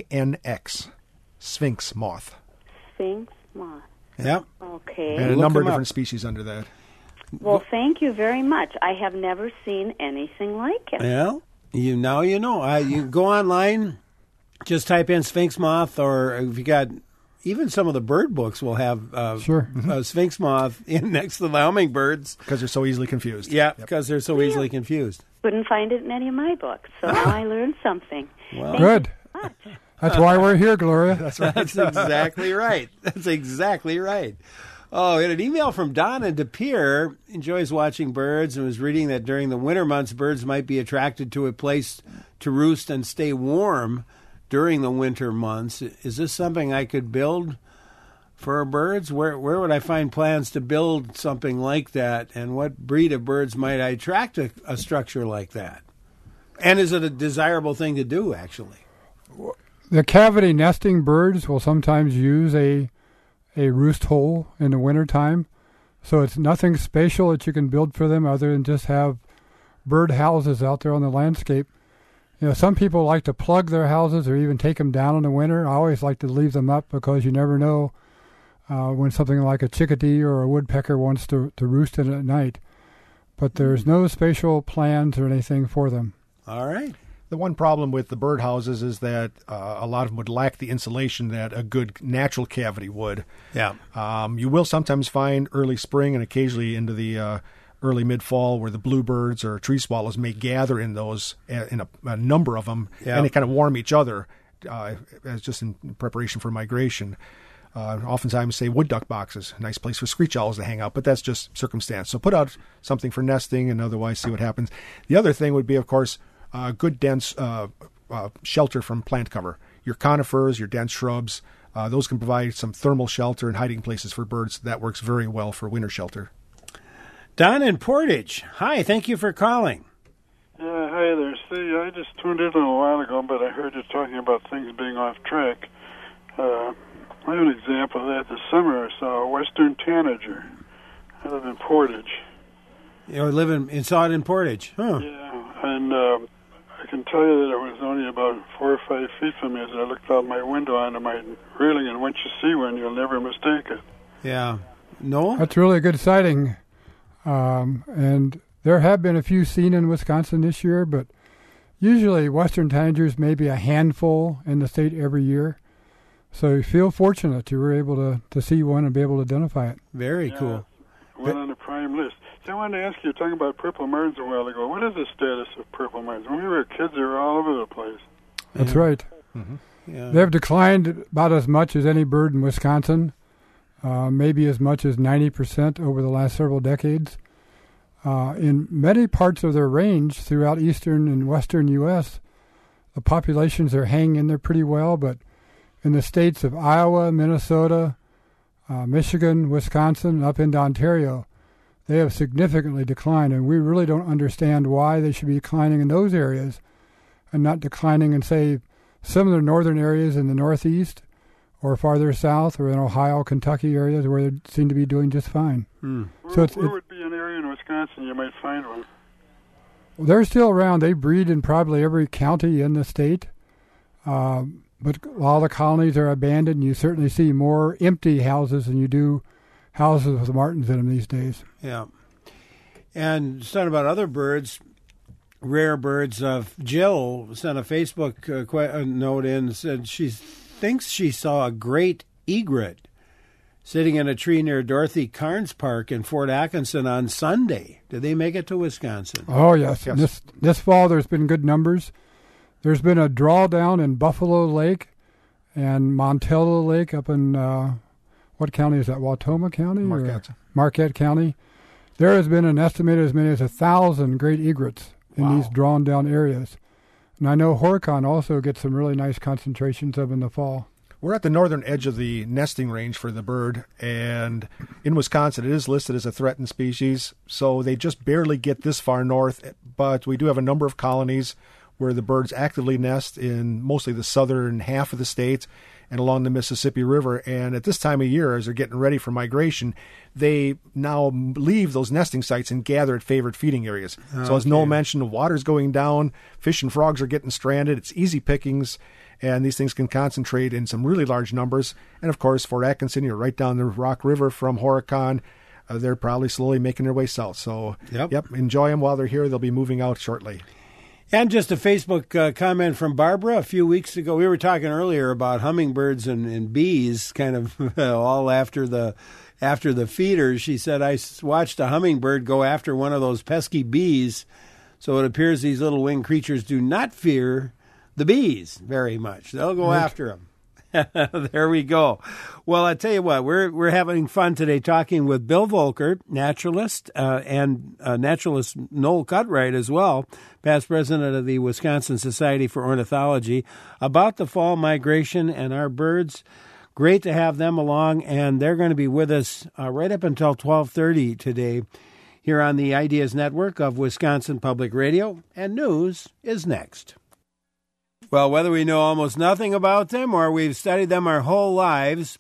Sphinx moth. Sphinx moth. Yep. Okay. And a number of different species under that. Well, thank you very much. I have never seen anything like it. Well, you know. You go online, just type in Sphinx moth, or if you got even some of the bird books will have Sphinx moth in next to the hummingbirds because they're so easily confused. Yeah, because they're so easily confused. Couldn't find it in any of my books, so now I learned something. Well, good. That's why we're here, Gloria. That's right. That's exactly right. That's exactly right. Oh, we had an email from Don in De Pere. Enjoys watching birds and was reading that during the winter months, birds might be attracted to a place to roost and stay warm during the winter months. Is this something I could build for birds? Where would I find plans to build something like that? And what breed of birds might I attract a structure like that? And is it a desirable thing to do, actually? The cavity nesting birds will sometimes use a roost hole in the wintertime. So it's nothing spatial that you can build for them other than just have bird houses out there on the landscape. You know, some people like to plug their houses or even take them down in the winter. I always like to leave them up because you never know when something like a chickadee or a woodpecker wants to roost in at night. But there's no spatial plans or anything for them. All right. The one problem with the birdhouses is that a lot of them would lack the insulation that a good natural cavity would. Yeah. You will sometimes find early spring and occasionally into the early mid-fall where the bluebirds or tree swallows may gather in those, in a number of them, and they kind of warm each other as just in preparation for migration. Oftentimes, say, wood duck boxes, a nice place for screech owls to hang out, but that's just circumstance. So put out something for nesting and otherwise see what happens. The other thing would be, of course, good dense shelter from plant cover. Your conifers, your dense shrubs, those can provide some thermal shelter and hiding places for birds. That works very well for winter shelter. Don in Portage. Hi, thank you for calling. Yeah, hi there. See, I just tuned in a while ago, but I heard you talking about things being off track. I have an example of that. This summer I saw a western tanager. I live in Portage. You saw it in Portage, huh? Yeah, and I can tell you that it was only about 4 or 5 feet from me as I looked out my window onto my railing, and once you see one, you'll never mistake it. Yeah. No? That's really a good sighting. And there have been a few seen in Wisconsin this year, but usually western tanagers may be a handful in the state every year. So you feel fortunate you were able to see one and be able to identify it. Very cool. Went on the prime list. So I wanted to ask you, talking about purple martins a while ago, what is the status of purple martins? When we were kids, they were all over the place. That's right. Mm-hmm. Yeah. They've declined about as much as any bird in Wisconsin, maybe as much as 90% over the last several decades. In many parts of their range throughout eastern and western U.S., the populations are hanging in there pretty well, but in the states of Iowa, Minnesota, Michigan, Wisconsin, up into Ontario, they have significantly declined, and we really don't understand why they should be declining in those areas and not declining in, say, some of the northern areas in the Northeast or farther south or in Ohio, Kentucky areas where they seem to be doing just fine. So where would be an area in Wisconsin you might find one? Well, they're still around. They breed in probably every county in the state. But a lot of the colonies are abandoned. You certainly see more empty houses than you do houses with martins in them these days. Yeah. And talking about other birds, rare birds, Jill sent a Facebook note in and said she thinks she saw a great egret sitting in a tree near Dorothy Carnes Park in Fort Atkinson on Sunday. Did they make it to Wisconsin? Oh, yes. This fall there's been good numbers. There's been a drawdown in Buffalo Lake and Montello Lake up in, what county is that, Wautoma County? Marquette County. There has been an estimated as many as 1,000 great egrets in these drawn down areas. And I know Horicon also gets some really nice concentrations of in the fall. We're at the northern edge of the nesting range for the bird, and in Wisconsin it is listed as a threatened species, so they just barely get this far north, but we do have a number of colonies where the birds actively nest in mostly the southern half of the state and along the Mississippi River. And at this time of year, as they're getting ready for migration, they now leave those nesting sites and gather at favorite feeding areas. So as Noel mentioned, the water's going down, fish and frogs are getting stranded. It's easy pickings, and these things can concentrate in some really large numbers. And of course, Fort Atkinson, you're right down the Rock River from Horicon. They're probably slowly making their way south. So, enjoy them while they're here. They'll be moving out shortly. And just a Facebook comment from Barbara a few weeks ago. We were talking earlier about hummingbirds and bees kind of all after the feeders. She said, I watched a hummingbird go after one of those pesky bees. So it appears these little winged creatures do not fear the bees very much. They'll go after them. There we go. Well, I tell you what, we're having fun today talking with Bill Volker, naturalist, and naturalist Noel Cutright as well, past president of the Wisconsin Society for Ornithology, about the fall migration and our birds. Great to have them along, and they're going to be with us right up until 12:30 today here on the Ideas Network of Wisconsin Public Radio, and news is next. Well, whether we know almost nothing about them or we've studied them our whole lives,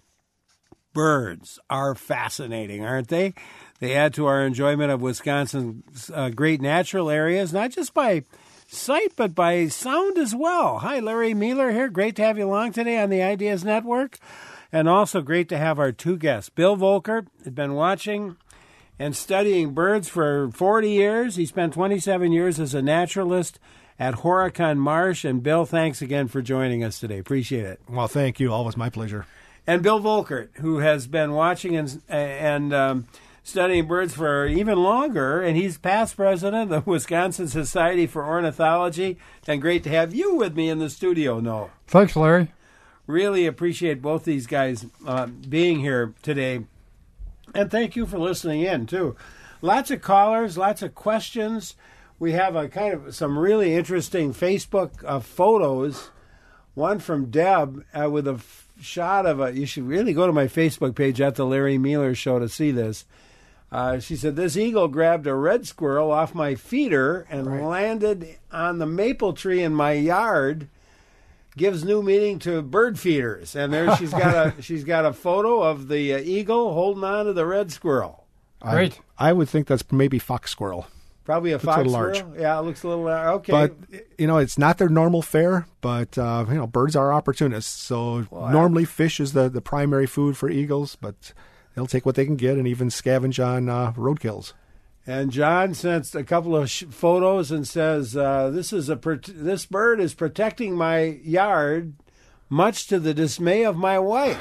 birds are fascinating, aren't they? They add to our enjoyment of Wisconsin's great natural areas, not just by sight, but by sound as well. Hi, Larry Mueller here. Great to have you along today on the Ideas Network. And also great to have our two guests. Bill Volker has been watching and studying birds for 40 years. He spent 27 years as a naturalist at Horicon Marsh. And Bill, thanks again for joining us today. Appreciate it. Well, thank you. Always my pleasure. And Bill Volkert, who has been watching and studying birds for even longer, and he's past president of the Wisconsin Society for Ornithology. And great to have you with me in the studio, Noel. Thanks, Larry. Really appreciate both these guys being here today. And thank you for listening in, too. Lots of callers, lots of questions. We have a kind of some really interesting Facebook photos. One from Deb with a shot of you should really go to my Facebook page at the Larry Mueller Show to see this. She said, this eagle grabbed a red squirrel off my feeder and landed on the maple tree in my yard. Gives new meaning to bird feeders. And there she's got a photo of the eagle holding on to the red squirrel. Great. I would think that's maybe fox squirrel. Probably a fox squirrel. Large. Yeah, it looks a little okay. But it's not their normal fare. But birds are opportunists. So normally fish is the primary food for eagles, but they'll take what they can get and even scavenge on roadkills. And John sent a couple of photos and says, this bird is protecting my yard, much to the dismay of my wife.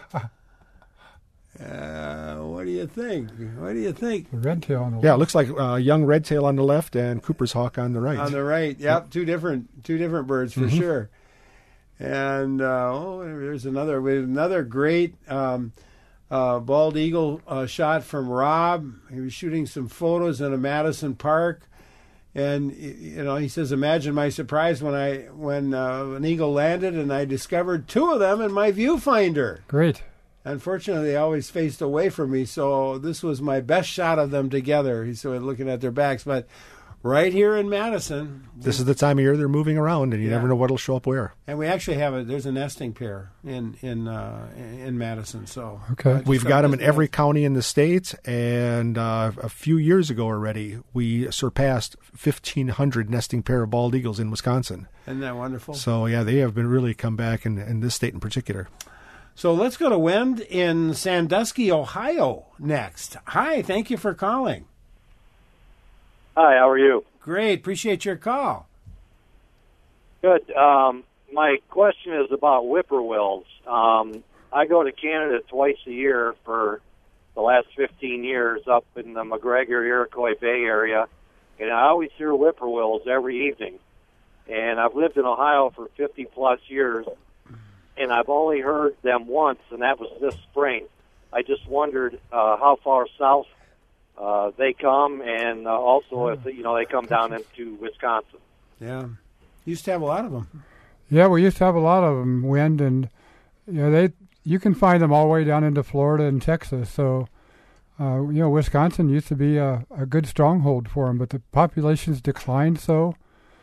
What do you think? Red tail on the left. Yeah, it looks like young red tail on the left and Cooper's hawk on the right. On the right, yep. Two different birds for sure. And there's another great bald eagle shot from Rob. He was shooting some photos in a Madison Park, and he says, "Imagine my surprise when an eagle landed and I discovered two of them in my viewfinder." Great. Unfortunately, they always faced away from me, so this was my best shot of them together. He's sort of looking at their backs, but right here in Madison. This is the time of year they're moving around, and you never know what'll show up where. And we actually there's a nesting pair in Madison. So we've got them in every county in the state, and a few years ago already, we surpassed 1,500 nesting pair of bald eagles in Wisconsin. Isn't that wonderful? So they have been really come back in this state in particular. So let's go to Wend in Sandusky, Ohio next. Hi, thank you for calling. Hi, how are you? Great, appreciate your call. Good. My question is about whippoorwills. I go to Canada twice a year for the last 15 years up in the McGregor-Iroquois Bay area, and I always hear whippoorwills every evening. And I've lived in Ohio for 50-plus years, and I've only heard them once, and that was this spring. I just wondered how far south they come, and also if they come down into Wisconsin. Yeah, used to have a lot of them. Yeah, we used to have a lot of them, Wind, and you can find them all the way down into Florida and Texas. So, Wisconsin used to be a good stronghold for them, but the populations declined. So,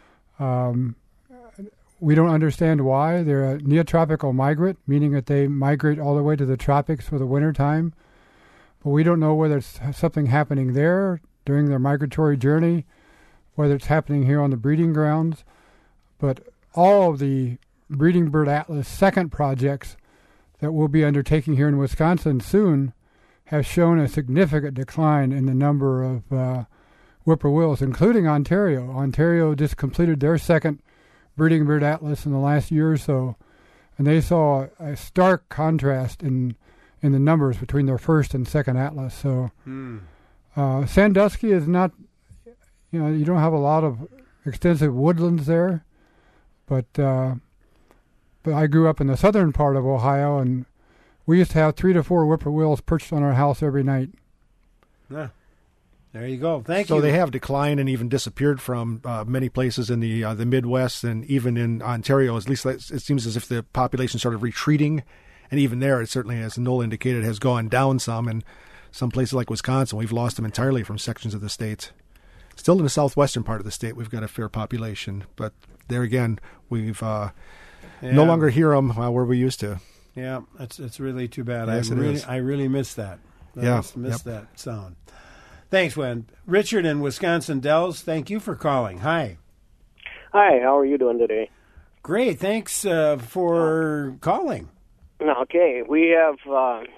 we don't understand why. They're a neotropical migrant, meaning that they migrate all the way to the tropics for the wintertime. But we don't know whether it's something happening there during their migratory journey, whether it's happening here on the breeding grounds. But all of the Breeding Bird Atlas second projects that we'll be undertaking here in Wisconsin soon have shown a significant decline in the number of whippoorwills, including Ontario. Ontario just completed their second Breeding Bird Atlas in the last year or so, and they saw a stark contrast in the numbers between their first and second atlas. So Sandusky is not, you don't have a lot of extensive woodlands there, but I grew up in the southern part of Ohio, and we used to have 3 to 4 whippoorwills perched on our house every night. Yeah. There you go. Thank you. So they have declined and even disappeared from many places in the Midwest, and even in Ontario. At least it seems as if the population started retreating, and even there, it certainly, as Noel indicated, has gone down some. And some places like Wisconsin, we've lost them entirely from sections of the state. Still in the southwestern part of the state, we've got a fair population, but there again, we've no longer hear them where we used to. Yeah, it's really too bad. Yes, I really miss that. I miss that sound. Thanks, Wen. Richard in Wisconsin Dells, thank you for calling. Hi. Hi, how are you doing today? Great, thanks for calling. Okay, we have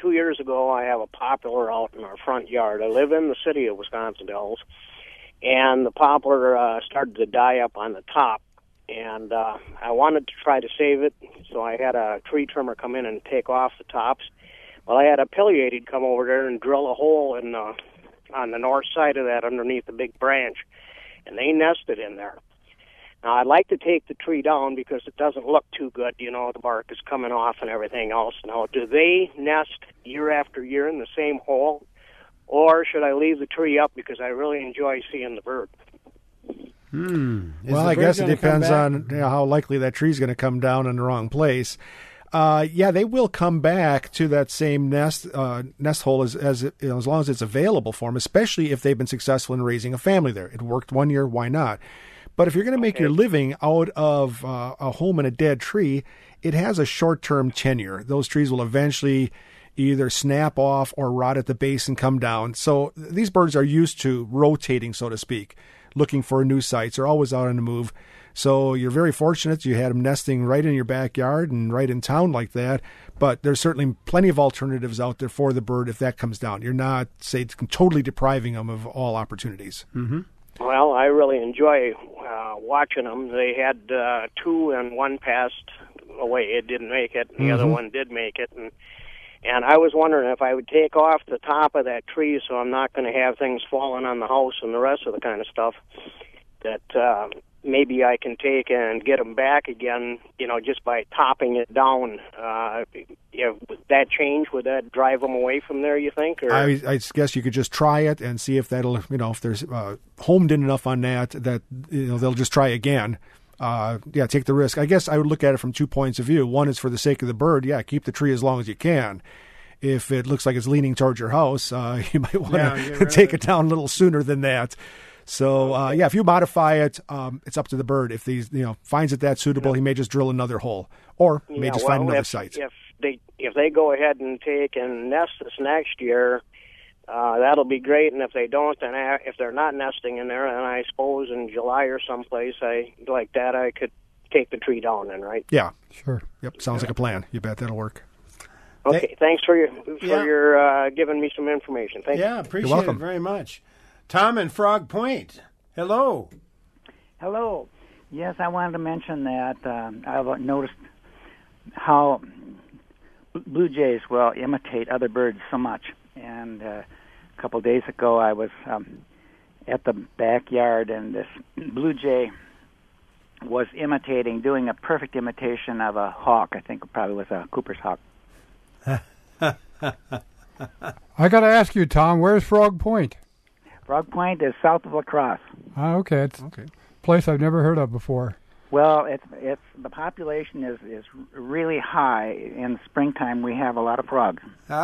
2 years ago, I have a poplar out in our front yard. I live in the city of Wisconsin Dells, and the poplar started to die up on the top. And I wanted to try to save it, so I had a tree trimmer come in and take off the tops. Well, I had a pileated come over there and drill a hole in on the north side of that underneath the big branch, and they nested in there. Now, I'd like to take the tree down because it doesn't look too good. You know, the bark is coming off and everything else. Now, do they nest year after year in the same hole, or should I leave the tree up because I really enjoy seeing the bird? Well, I guess it depends on how likely that tree's going to come down in the wrong place. Yeah, they will come back to that same nest hole as long as it's available for them, especially if they've been successful in raising a family there. It worked 1 year, why not? But if you're going to make your living out of a home in a dead tree, it has a short-term tenure. Those trees will eventually either snap off or rot at the base and come down. So these birds are used to rotating, so to speak, looking for new sites. They're always out on the move. So you're very fortunate you had them nesting right in your backyard and right in town like that. But there's certainly plenty of alternatives out there for the bird if that comes down. You're not, say, totally depriving them of all opportunities. Mm-hmm. Well, I really enjoy watching them. They had two and one passed away. It didn't make it. The other one did make it. And I was wondering if I would take off the top of that tree so I'm not going to have things falling on the house and the rest of the kind of stuff that maybe I can take and get them back again, you know, just by topping it down. Would that change? Would that drive them away from there, you think? Or? I guess you could just try it and see if that'll, if there's homed in enough on that they'll just try again. Take the risk. I guess I would look at it from 2 points of view. One is for the sake of the bird. Yeah, keep the tree as long as you can. If it looks like it's leaning towards your house, you might want to take it down a little sooner than that. So, if you modify it, it's up to the bird. If he, finds it that suitable, he may just drill another hole or may just find another site. If they go ahead and take and nest this next year, that'll be great. And if they don't, then if they're not nesting in there, then I suppose in July or someplace I could take the tree down then, right? Yeah. Sure. Yep. Sounds like a plan. You bet that'll work. Okay. Thanks for your giving me some information. Thank you. Yeah, appreciate it very much. Tom in Frog Point. Hello. Hello. Yes, I wanted to mention that I've noticed how blue jays will imitate other birds so much. And a couple of days ago, I was at the backyard, and this blue jay was doing a perfect imitation of a hawk. I think it probably was a Cooper's hawk. I got to ask you, Tom, where's Frog Point? Frog Point is south of La Crosse. Okay. It's a place I've never heard of before. Well, it's the population is really high. In springtime, we have a lot of frogs.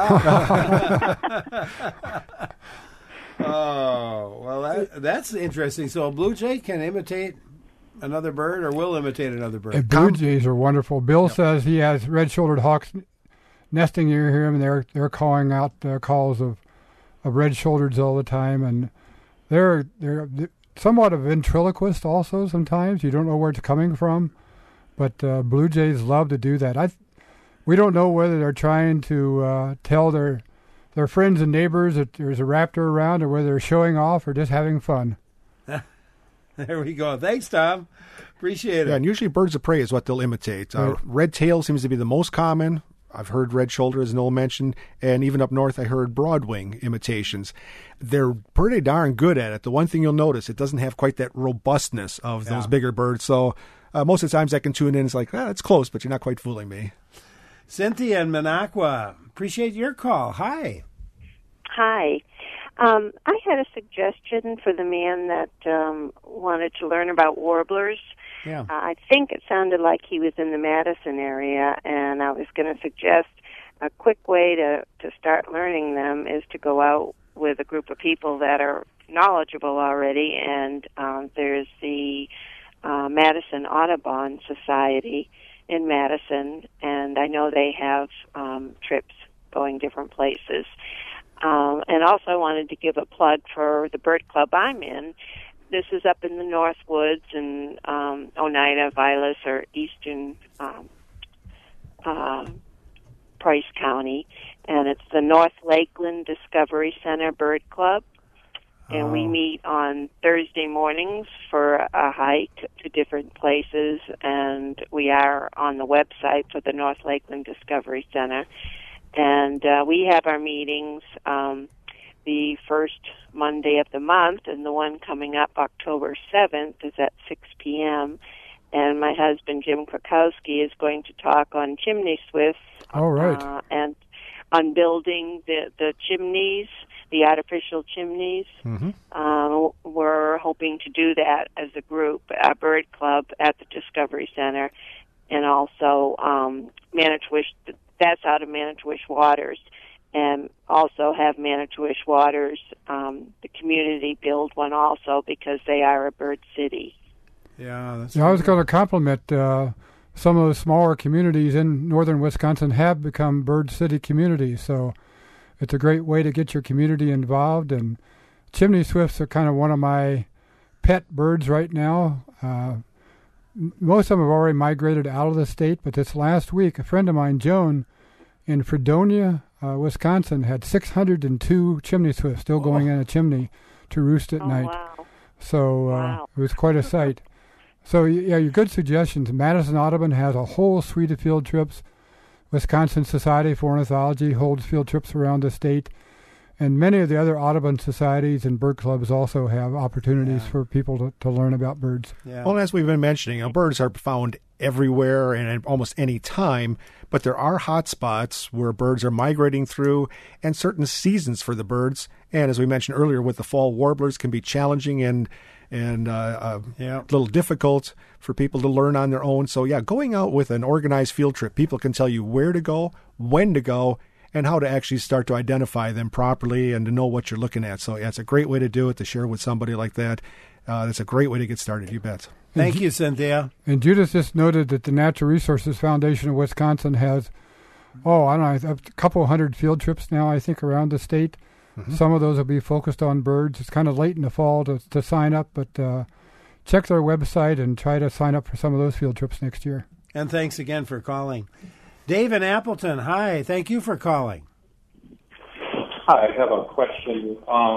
Oh, well, that's interesting. So a blue jay can imitate another bird, or will imitate another bird. Blue jays are wonderful. Bill says he has red-shouldered hawks nesting near him, and they're calling out calls of red-shouldereds all the time, and they're somewhat of ventriloquist also sometimes. You don't know where it's coming from, but blue jays love to do that. We don't know whether they're trying to tell their friends and neighbors that there's a raptor around, or whether they're showing off or just having fun. There we go. Thanks, Tom. Appreciate it. Yeah, and usually birds of prey is what they'll imitate. Red tail seems to be the most common. I've heard red shoulder, as Noel mentioned, and even up north I heard broadwing imitations. They're pretty darn good at it. The one thing you'll notice, it doesn't have quite that robustness of those bigger birds. So most of the times I can tune in, it's like, it's close, but you're not quite fooling me. Cynthia in Minocqua, appreciate your call. Hi. Hi. I had a suggestion for the man that wanted to learn about warblers. Yeah. I think it sounded like he was in the Madison area, and I was going to suggest a quick way to start learning them is to go out with a group of people that are knowledgeable already, and there's the Madison Audubon Society in Madison, and I know they have trips going different places. And also I wanted to give a plug for the bird club I'm in. This is up in the North Woods in Oneida, Vilas, or eastern Price County, and it's the North Lakeland Discovery Center Bird Club. And we meet on Thursday mornings for a hike to different places, and we are on the website for the North Lakeland Discovery Center. And we have our meetings the first Monday of the month, and the one coming up October 7th is at 6 p.m., and my husband, Jim Krakowski, is going to talk on chimney swifts. All right. And on building the chimneys, the artificial chimneys. We're hoping to do that as a group, a bird club at the Discovery Center, and also Manitowish, that's out of Manitowish Waters, and also have Manitowish Waters, the community build one also because they are a bird city. Yeah, I was going to compliment some of the smaller communities in northern Wisconsin have become bird city communities, so it's a great way to get your community involved. And chimney swifts are kind of one of my pet birds right now. Most of them have already migrated out of the state, but this last week, a friend of mine, Joan, in Fredonia, Wisconsin, had 602 chimney swifts still going in a chimney to roost at night. Wow. So it was quite a sight. So, yeah, your good suggestions. Madison Audubon has a whole suite of field trips. Wisconsin Society for Ornithology holds field trips around the state. And many of the other Audubon societies and bird clubs also have opportunities for people to learn about birds. Yeah. Well, as we've been mentioning, birds are found everywhere and at almost any time, but there are hot spots where birds are migrating through and certain seasons for the birds. And as we mentioned earlier, with the fall warblers can be challenging and a little difficult for people to learn on their own. So, going out with an organized field trip, people can tell you where to go, when to go, and how to actually start to identify them properly and to know what you're looking at. So, it's a great way to do it, to share with somebody like that. That's a great way to get started, you bet. Thank you, Cynthia. And Judith just noted that the Natural Resources Foundation of Wisconsin has, a couple hundred field trips now, I think, around the state. Some of those will be focused on birds. It's kind of late in the fall to sign up, but check their website and try to sign up for some of those field trips next year. And thanks again for calling. Dave in Appleton, hi. Thank you for calling. Hi, I have a question.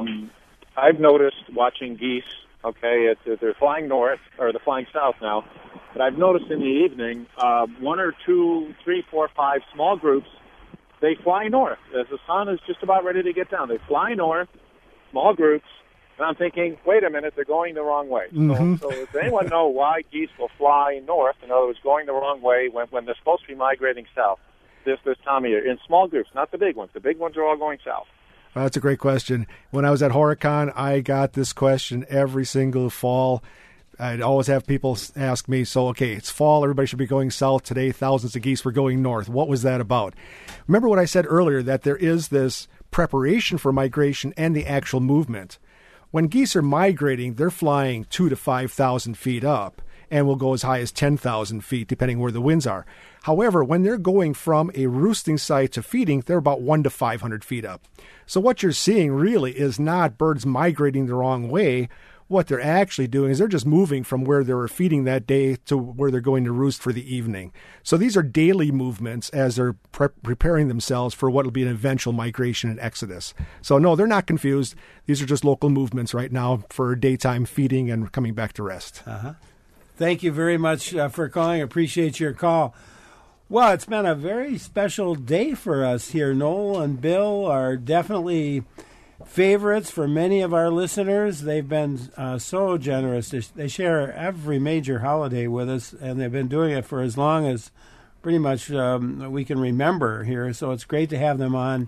I've noticed watching geese, they're flying north, or they're flying south now, but I've noticed in the evening 1 or 2, 3, 4, 5 small groups, they fly north as the sun is just about ready to get down. They fly north, small groups, and I'm thinking, wait a minute, they're going the wrong way. So does anyone know why geese will fly north, in other words, going the wrong way when they're supposed to be migrating south this time of year, in small groups, not the big ones. The big ones are all going south. Well, that's a great question. When I was at Horicon, I got this question every single fall. I'd always have people ask me, it's fall, everybody should be going south today, thousands of geese were going north. What was that about? Remember what I said earlier, that there is this preparation for migration and the actual movement. When geese are migrating, they're flying 2,000 to 5,000 feet up and will go as high as 10,000 feet, depending where the winds are. However, when they're going from a roosting site to feeding, they're about 100 to 500 feet up. So what you're seeing really is not birds migrating the wrong way. What they're actually doing is they're just moving from where they were feeding that day to where they're going to roost for the evening. So these are daily movements as they're preparing themselves for what will be an eventual migration and exodus. So no, they're not confused. These are just local movements right now for daytime feeding and coming back to rest. Thank you very much for calling. Appreciate your call. Well, it's been a very special day for us here. Noel and Bill are definitely favorites for many of our listeners. They've been so generous. They share every major holiday with us, and they've been doing it for as long as pretty much we can remember here. So it's great to have them on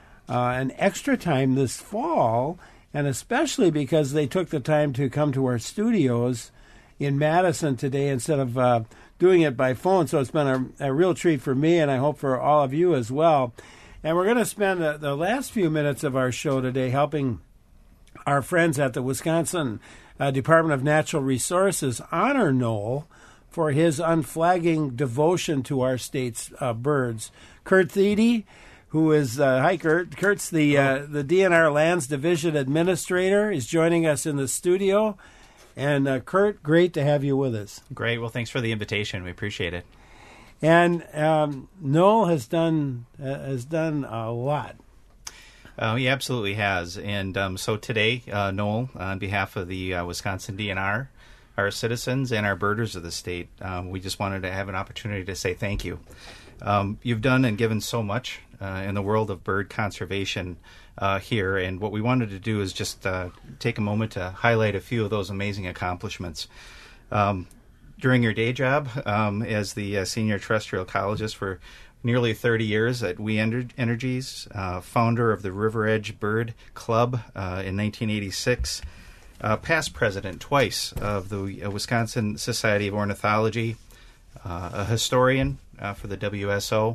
an extra time this fall, and especially because they took the time to come to our studios in Madison today instead of doing it by phone. So it's been a real treat for me, and I hope for all of you as well. And we're going to spend the last few minutes of our show today helping our friends at the Wisconsin Department of Natural Resources honor Noel for his unflagging devotion to our state's birds. Kurt Thiede, who is, hi Kurt, Kurt's the DNR Lands Division Administrator, is joining us in the studio. And Kurt, great to have you with us. Great. Well, thanks for the invitation. We appreciate it. And Noel has done a lot He absolutely has. And so today, Noel, on behalf of the Wisconsin DNR, our citizens, and our birders of the state, we just wanted to have an opportunity to say thank you. You've done and given so much in the world of bird conservation here, and what we wanted to do is just take a moment to highlight a few of those amazing accomplishments. During your day job as the senior terrestrial ecologist for nearly 30 years at We Energies, founder of the River Edge Bird Club in 1986, past president twice of the Wisconsin Society of Ornithology, a historian for the WSO,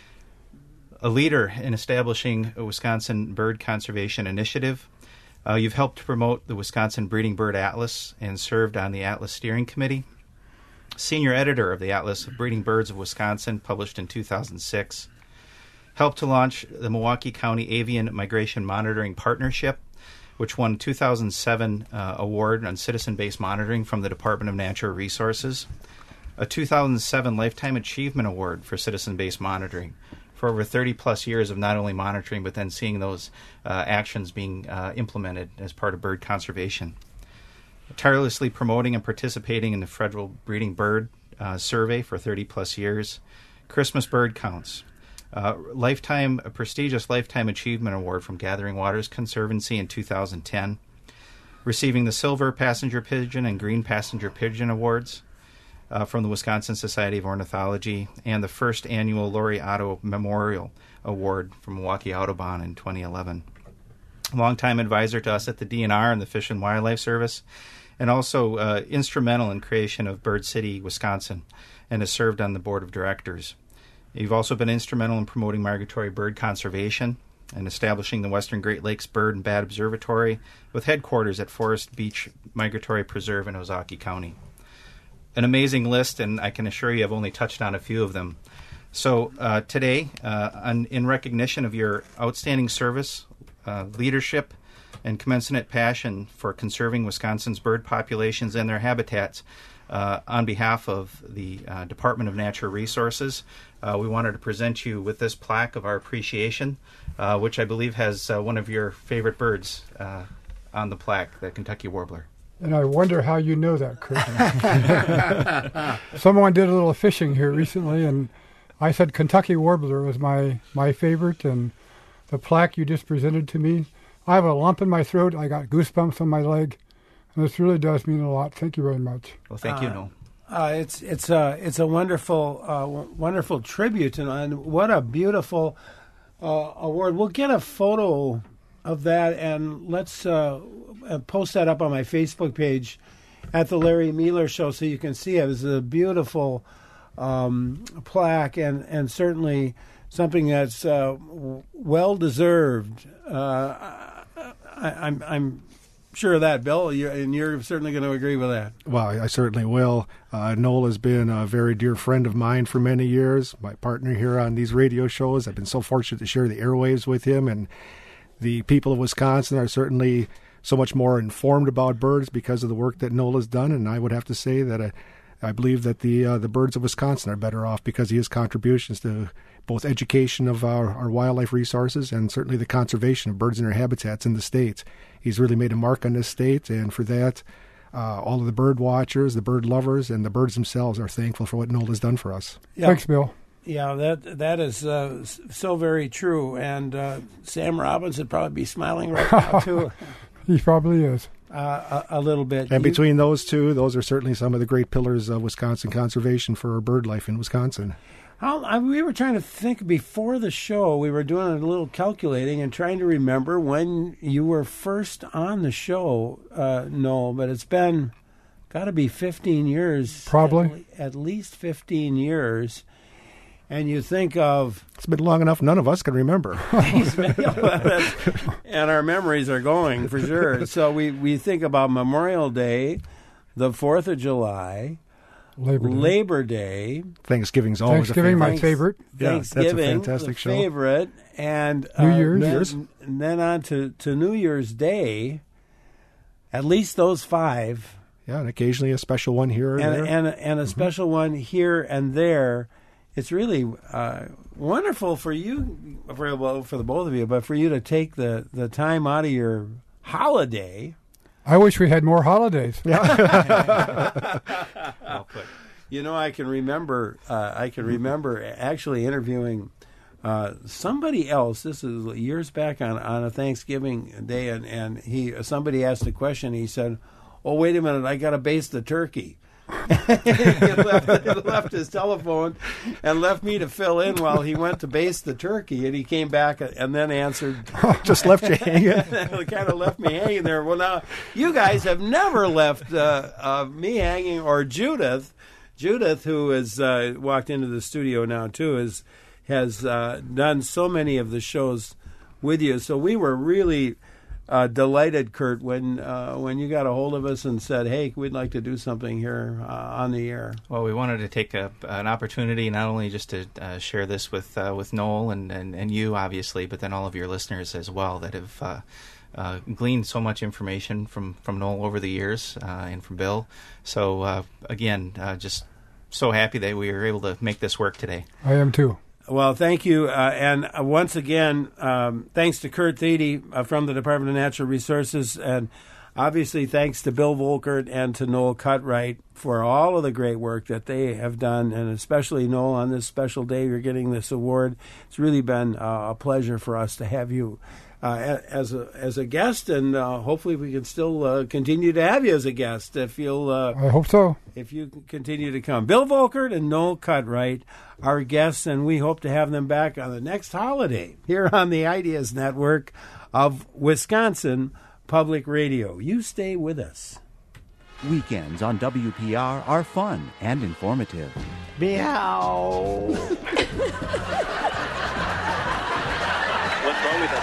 a leader in establishing a Wisconsin Bird Conservation Initiative. You've helped promote the Wisconsin Breeding Bird Atlas and served on the Atlas Steering Committee. Senior editor of the Atlas of Breeding Birds of Wisconsin, published in 2006. Helped to launch the Milwaukee County Avian Migration Monitoring Partnership, which won a 2007 award on citizen-based monitoring from the Department of Natural Resources. A 2007 Lifetime Achievement Award for citizen-based monitoring for over 30-plus years of not only monitoring, but then seeing those actions being implemented as part of bird conservation. Tirelessly promoting and participating in the Federal Breeding Bird Survey for 30-plus years. Christmas bird counts. A prestigious Lifetime Achievement Award from Gathering Waters Conservancy in 2010. Receiving the Silver Passenger Pigeon and Green Passenger Pigeon Awards from the Wisconsin Society of Ornithology, and the first annual Lori Otto Memorial Award from Milwaukee Audubon in 2011. Longtime advisor to us at the DNR and the Fish and Wildlife Service, and also instrumental in creation of Bird City, Wisconsin, and has served on the board of directors. You've also been instrumental in promoting migratory bird conservation and establishing the Western Great Lakes Bird and Bat Observatory with headquarters at Forest Beach Migratory Preserve in Ozaukee County. An amazing list, and I can assure you I've only touched on a few of them. So today, in recognition of your outstanding service, leadership, and commensurate passion for conserving Wisconsin's bird populations and their habitats, on behalf of the Department of Natural Resources, we wanted to present you with this plaque of our appreciation, which I believe has one of your favorite birds on the plaque, the Kentucky warbler. And I wonder how you know that, Kurt. Someone did a little fishing here recently, and I said Kentucky warbler was my favorite, and the plaque you just presented to me, I have a lump in my throat. I got goosebumps on my leg, and this really does mean a lot. Thank you very much. Well, thank you, Noel. It's a wonderful tribute, and what a beautiful award. We'll get a photo of that, and let's post that up on my Facebook page at the Larry Mealer Show so you can see it. It was a beautiful plaque, and certainly something that's well deserved. I'm sure of that, Bill, and you're certainly going to agree with that. Well, I certainly will. Noel has been a very dear friend of mine for many years, my partner here on these radio shows. I've been so fortunate to share the airwaves with him, and the people of Wisconsin are certainly so much more informed about birds because of the work that Noel has done, and I would have to say that I believe that the birds of Wisconsin are better off because of his contributions to both education of our wildlife resources and certainly the conservation of birds and their habitats in the state. He's really made a mark on this state, and for that, all of the bird watchers, the bird lovers, and the birds themselves are thankful for what Noel has done for us. Yeah. Thanks, Bill. Yeah, that is so very true, and Sam Robbins would probably be smiling right now, too. He probably is. A little bit. And between those two, those are certainly some of the great pillars of Wisconsin conservation for bird life in Wisconsin. We were trying to think before the show. We were doing a little calculating and trying to remember when you were first on the show, Noel, but it's been got to be 15 years. Probably. At least 15 years. And you think of... It's been long enough, none of us can remember. And our memories are going, for sure. So we think about Memorial Day, the 4th of July, Labor Day. Thanksgiving's always Thanksgiving, my favorite. Yeah, that's a fantastic show. Favorite. And New Year's. And then on to New Year's Day, at least those 5. Yeah, and occasionally a special one here and there. And a special one here and there. it's really wonderful for you, for the both of you, but for you to take the time out of your holiday. I wish we had more holidays. Well put. You know, I can remember actually interviewing somebody else. This is years back on a Thanksgiving day, and somebody asked a question. He said, "Oh, wait a minute, I got to baste the turkey." He left his telephone and left me to fill in while he went to baste the turkey, and he came back and then answered. Just left you hanging. Kind of left me hanging there. Well, now you guys have never left me hanging, or Judith, who has walked into the studio now too, has done so many of the shows with you. So we were really delighted, Kurt, when you got a hold of us and said, "Hey, we'd like to do something here on the air." Well, we wanted to take an opportunity not only just to share this with Noel and you, obviously, but then all of your listeners as well that have gleaned so much information from Noel over the years and from Bill. So, again, just so happy that we were able to make this work today. I am too. Well, thank you. And once again, thanks to Kurt Thiede from the Department of Natural Resources, and obviously thanks to Bill Volkert and to Noel Cutright for all of the great work that they have done, and especially Noel on this special day you're getting this award. It's really been a pleasure for us to have you as a guest, and hopefully we can still continue to have you as a guest if you'll. I hope so. If you continue to come. Bill Volkert and Noel Cutright, our guests, and we hope to have them back on the next holiday here on the Ideas Network of Wisconsin Public Radio. You stay with us. Weekends on WPR are fun and informative. Meow. What's wrong with that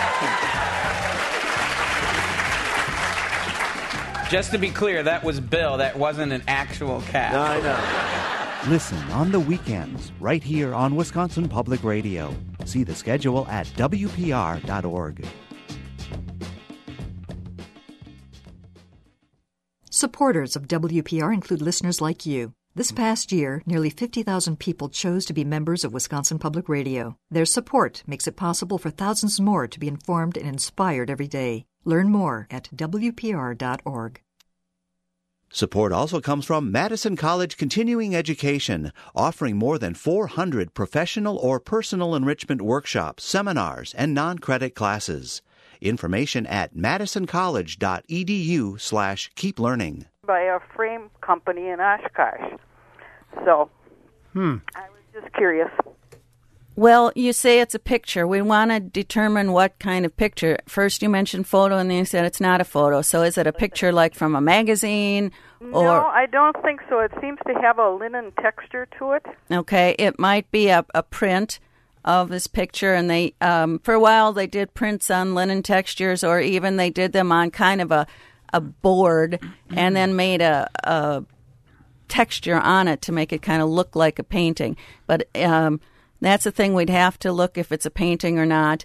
cat? Just to be clear, that was Bill. That wasn't an actual cat. No, I know. Listen on the weekends, right here on Wisconsin Public Radio. See the schedule at WPR.org. Supporters of WPR include listeners like you. This past year, nearly 50,000 people chose to be members of Wisconsin Public Radio. Their support makes it possible for thousands more to be informed and inspired every day. Learn more at WPR.org. Support also comes from Madison College Continuing Education, offering more than 400 professional or personal enrichment workshops, seminars, and non-credit classes. Information at madisoncollege.edu/keeplearning. By a frame company in Oshkosh. So I was just curious. Well, you say it's a picture. We want to determine what kind of picture. First you mentioned photo, and then you said it's not a photo. So is it a picture like from a magazine? Or... No, I don't think so. It seems to have a linen texture to it. Okay, it might be a print of this picture, and they for a while they did prints on linen textures, or even they did them on kind of a board and then made a texture on it to make it kind of look like a painting. But that's the thing, we'd have to look if it's a painting or not.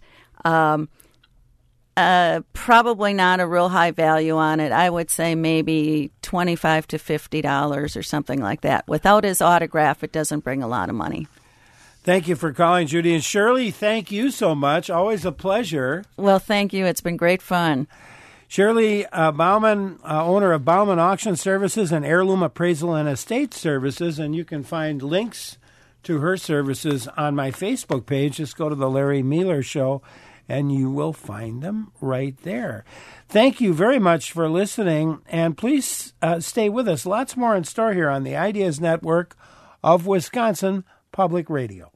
Probably not a real high value on it. I would say maybe $25 to $50 or something like that. Without his autograph, it doesn't bring a lot of money. Thank you for calling, Judy. And Shirley, thank you so much. Always a pleasure. Well, thank you. It's been great fun. Shirley Bauman, owner of Bauman Auction Services and Heirloom Appraisal and Estate Services, and you can find links to her services on my Facebook page. Just go to the Larry Mealer Show, and you will find them right there. Thank you very much for listening, and please stay with us. Lots more in store here on the Ideas Network of Wisconsin Public Radio.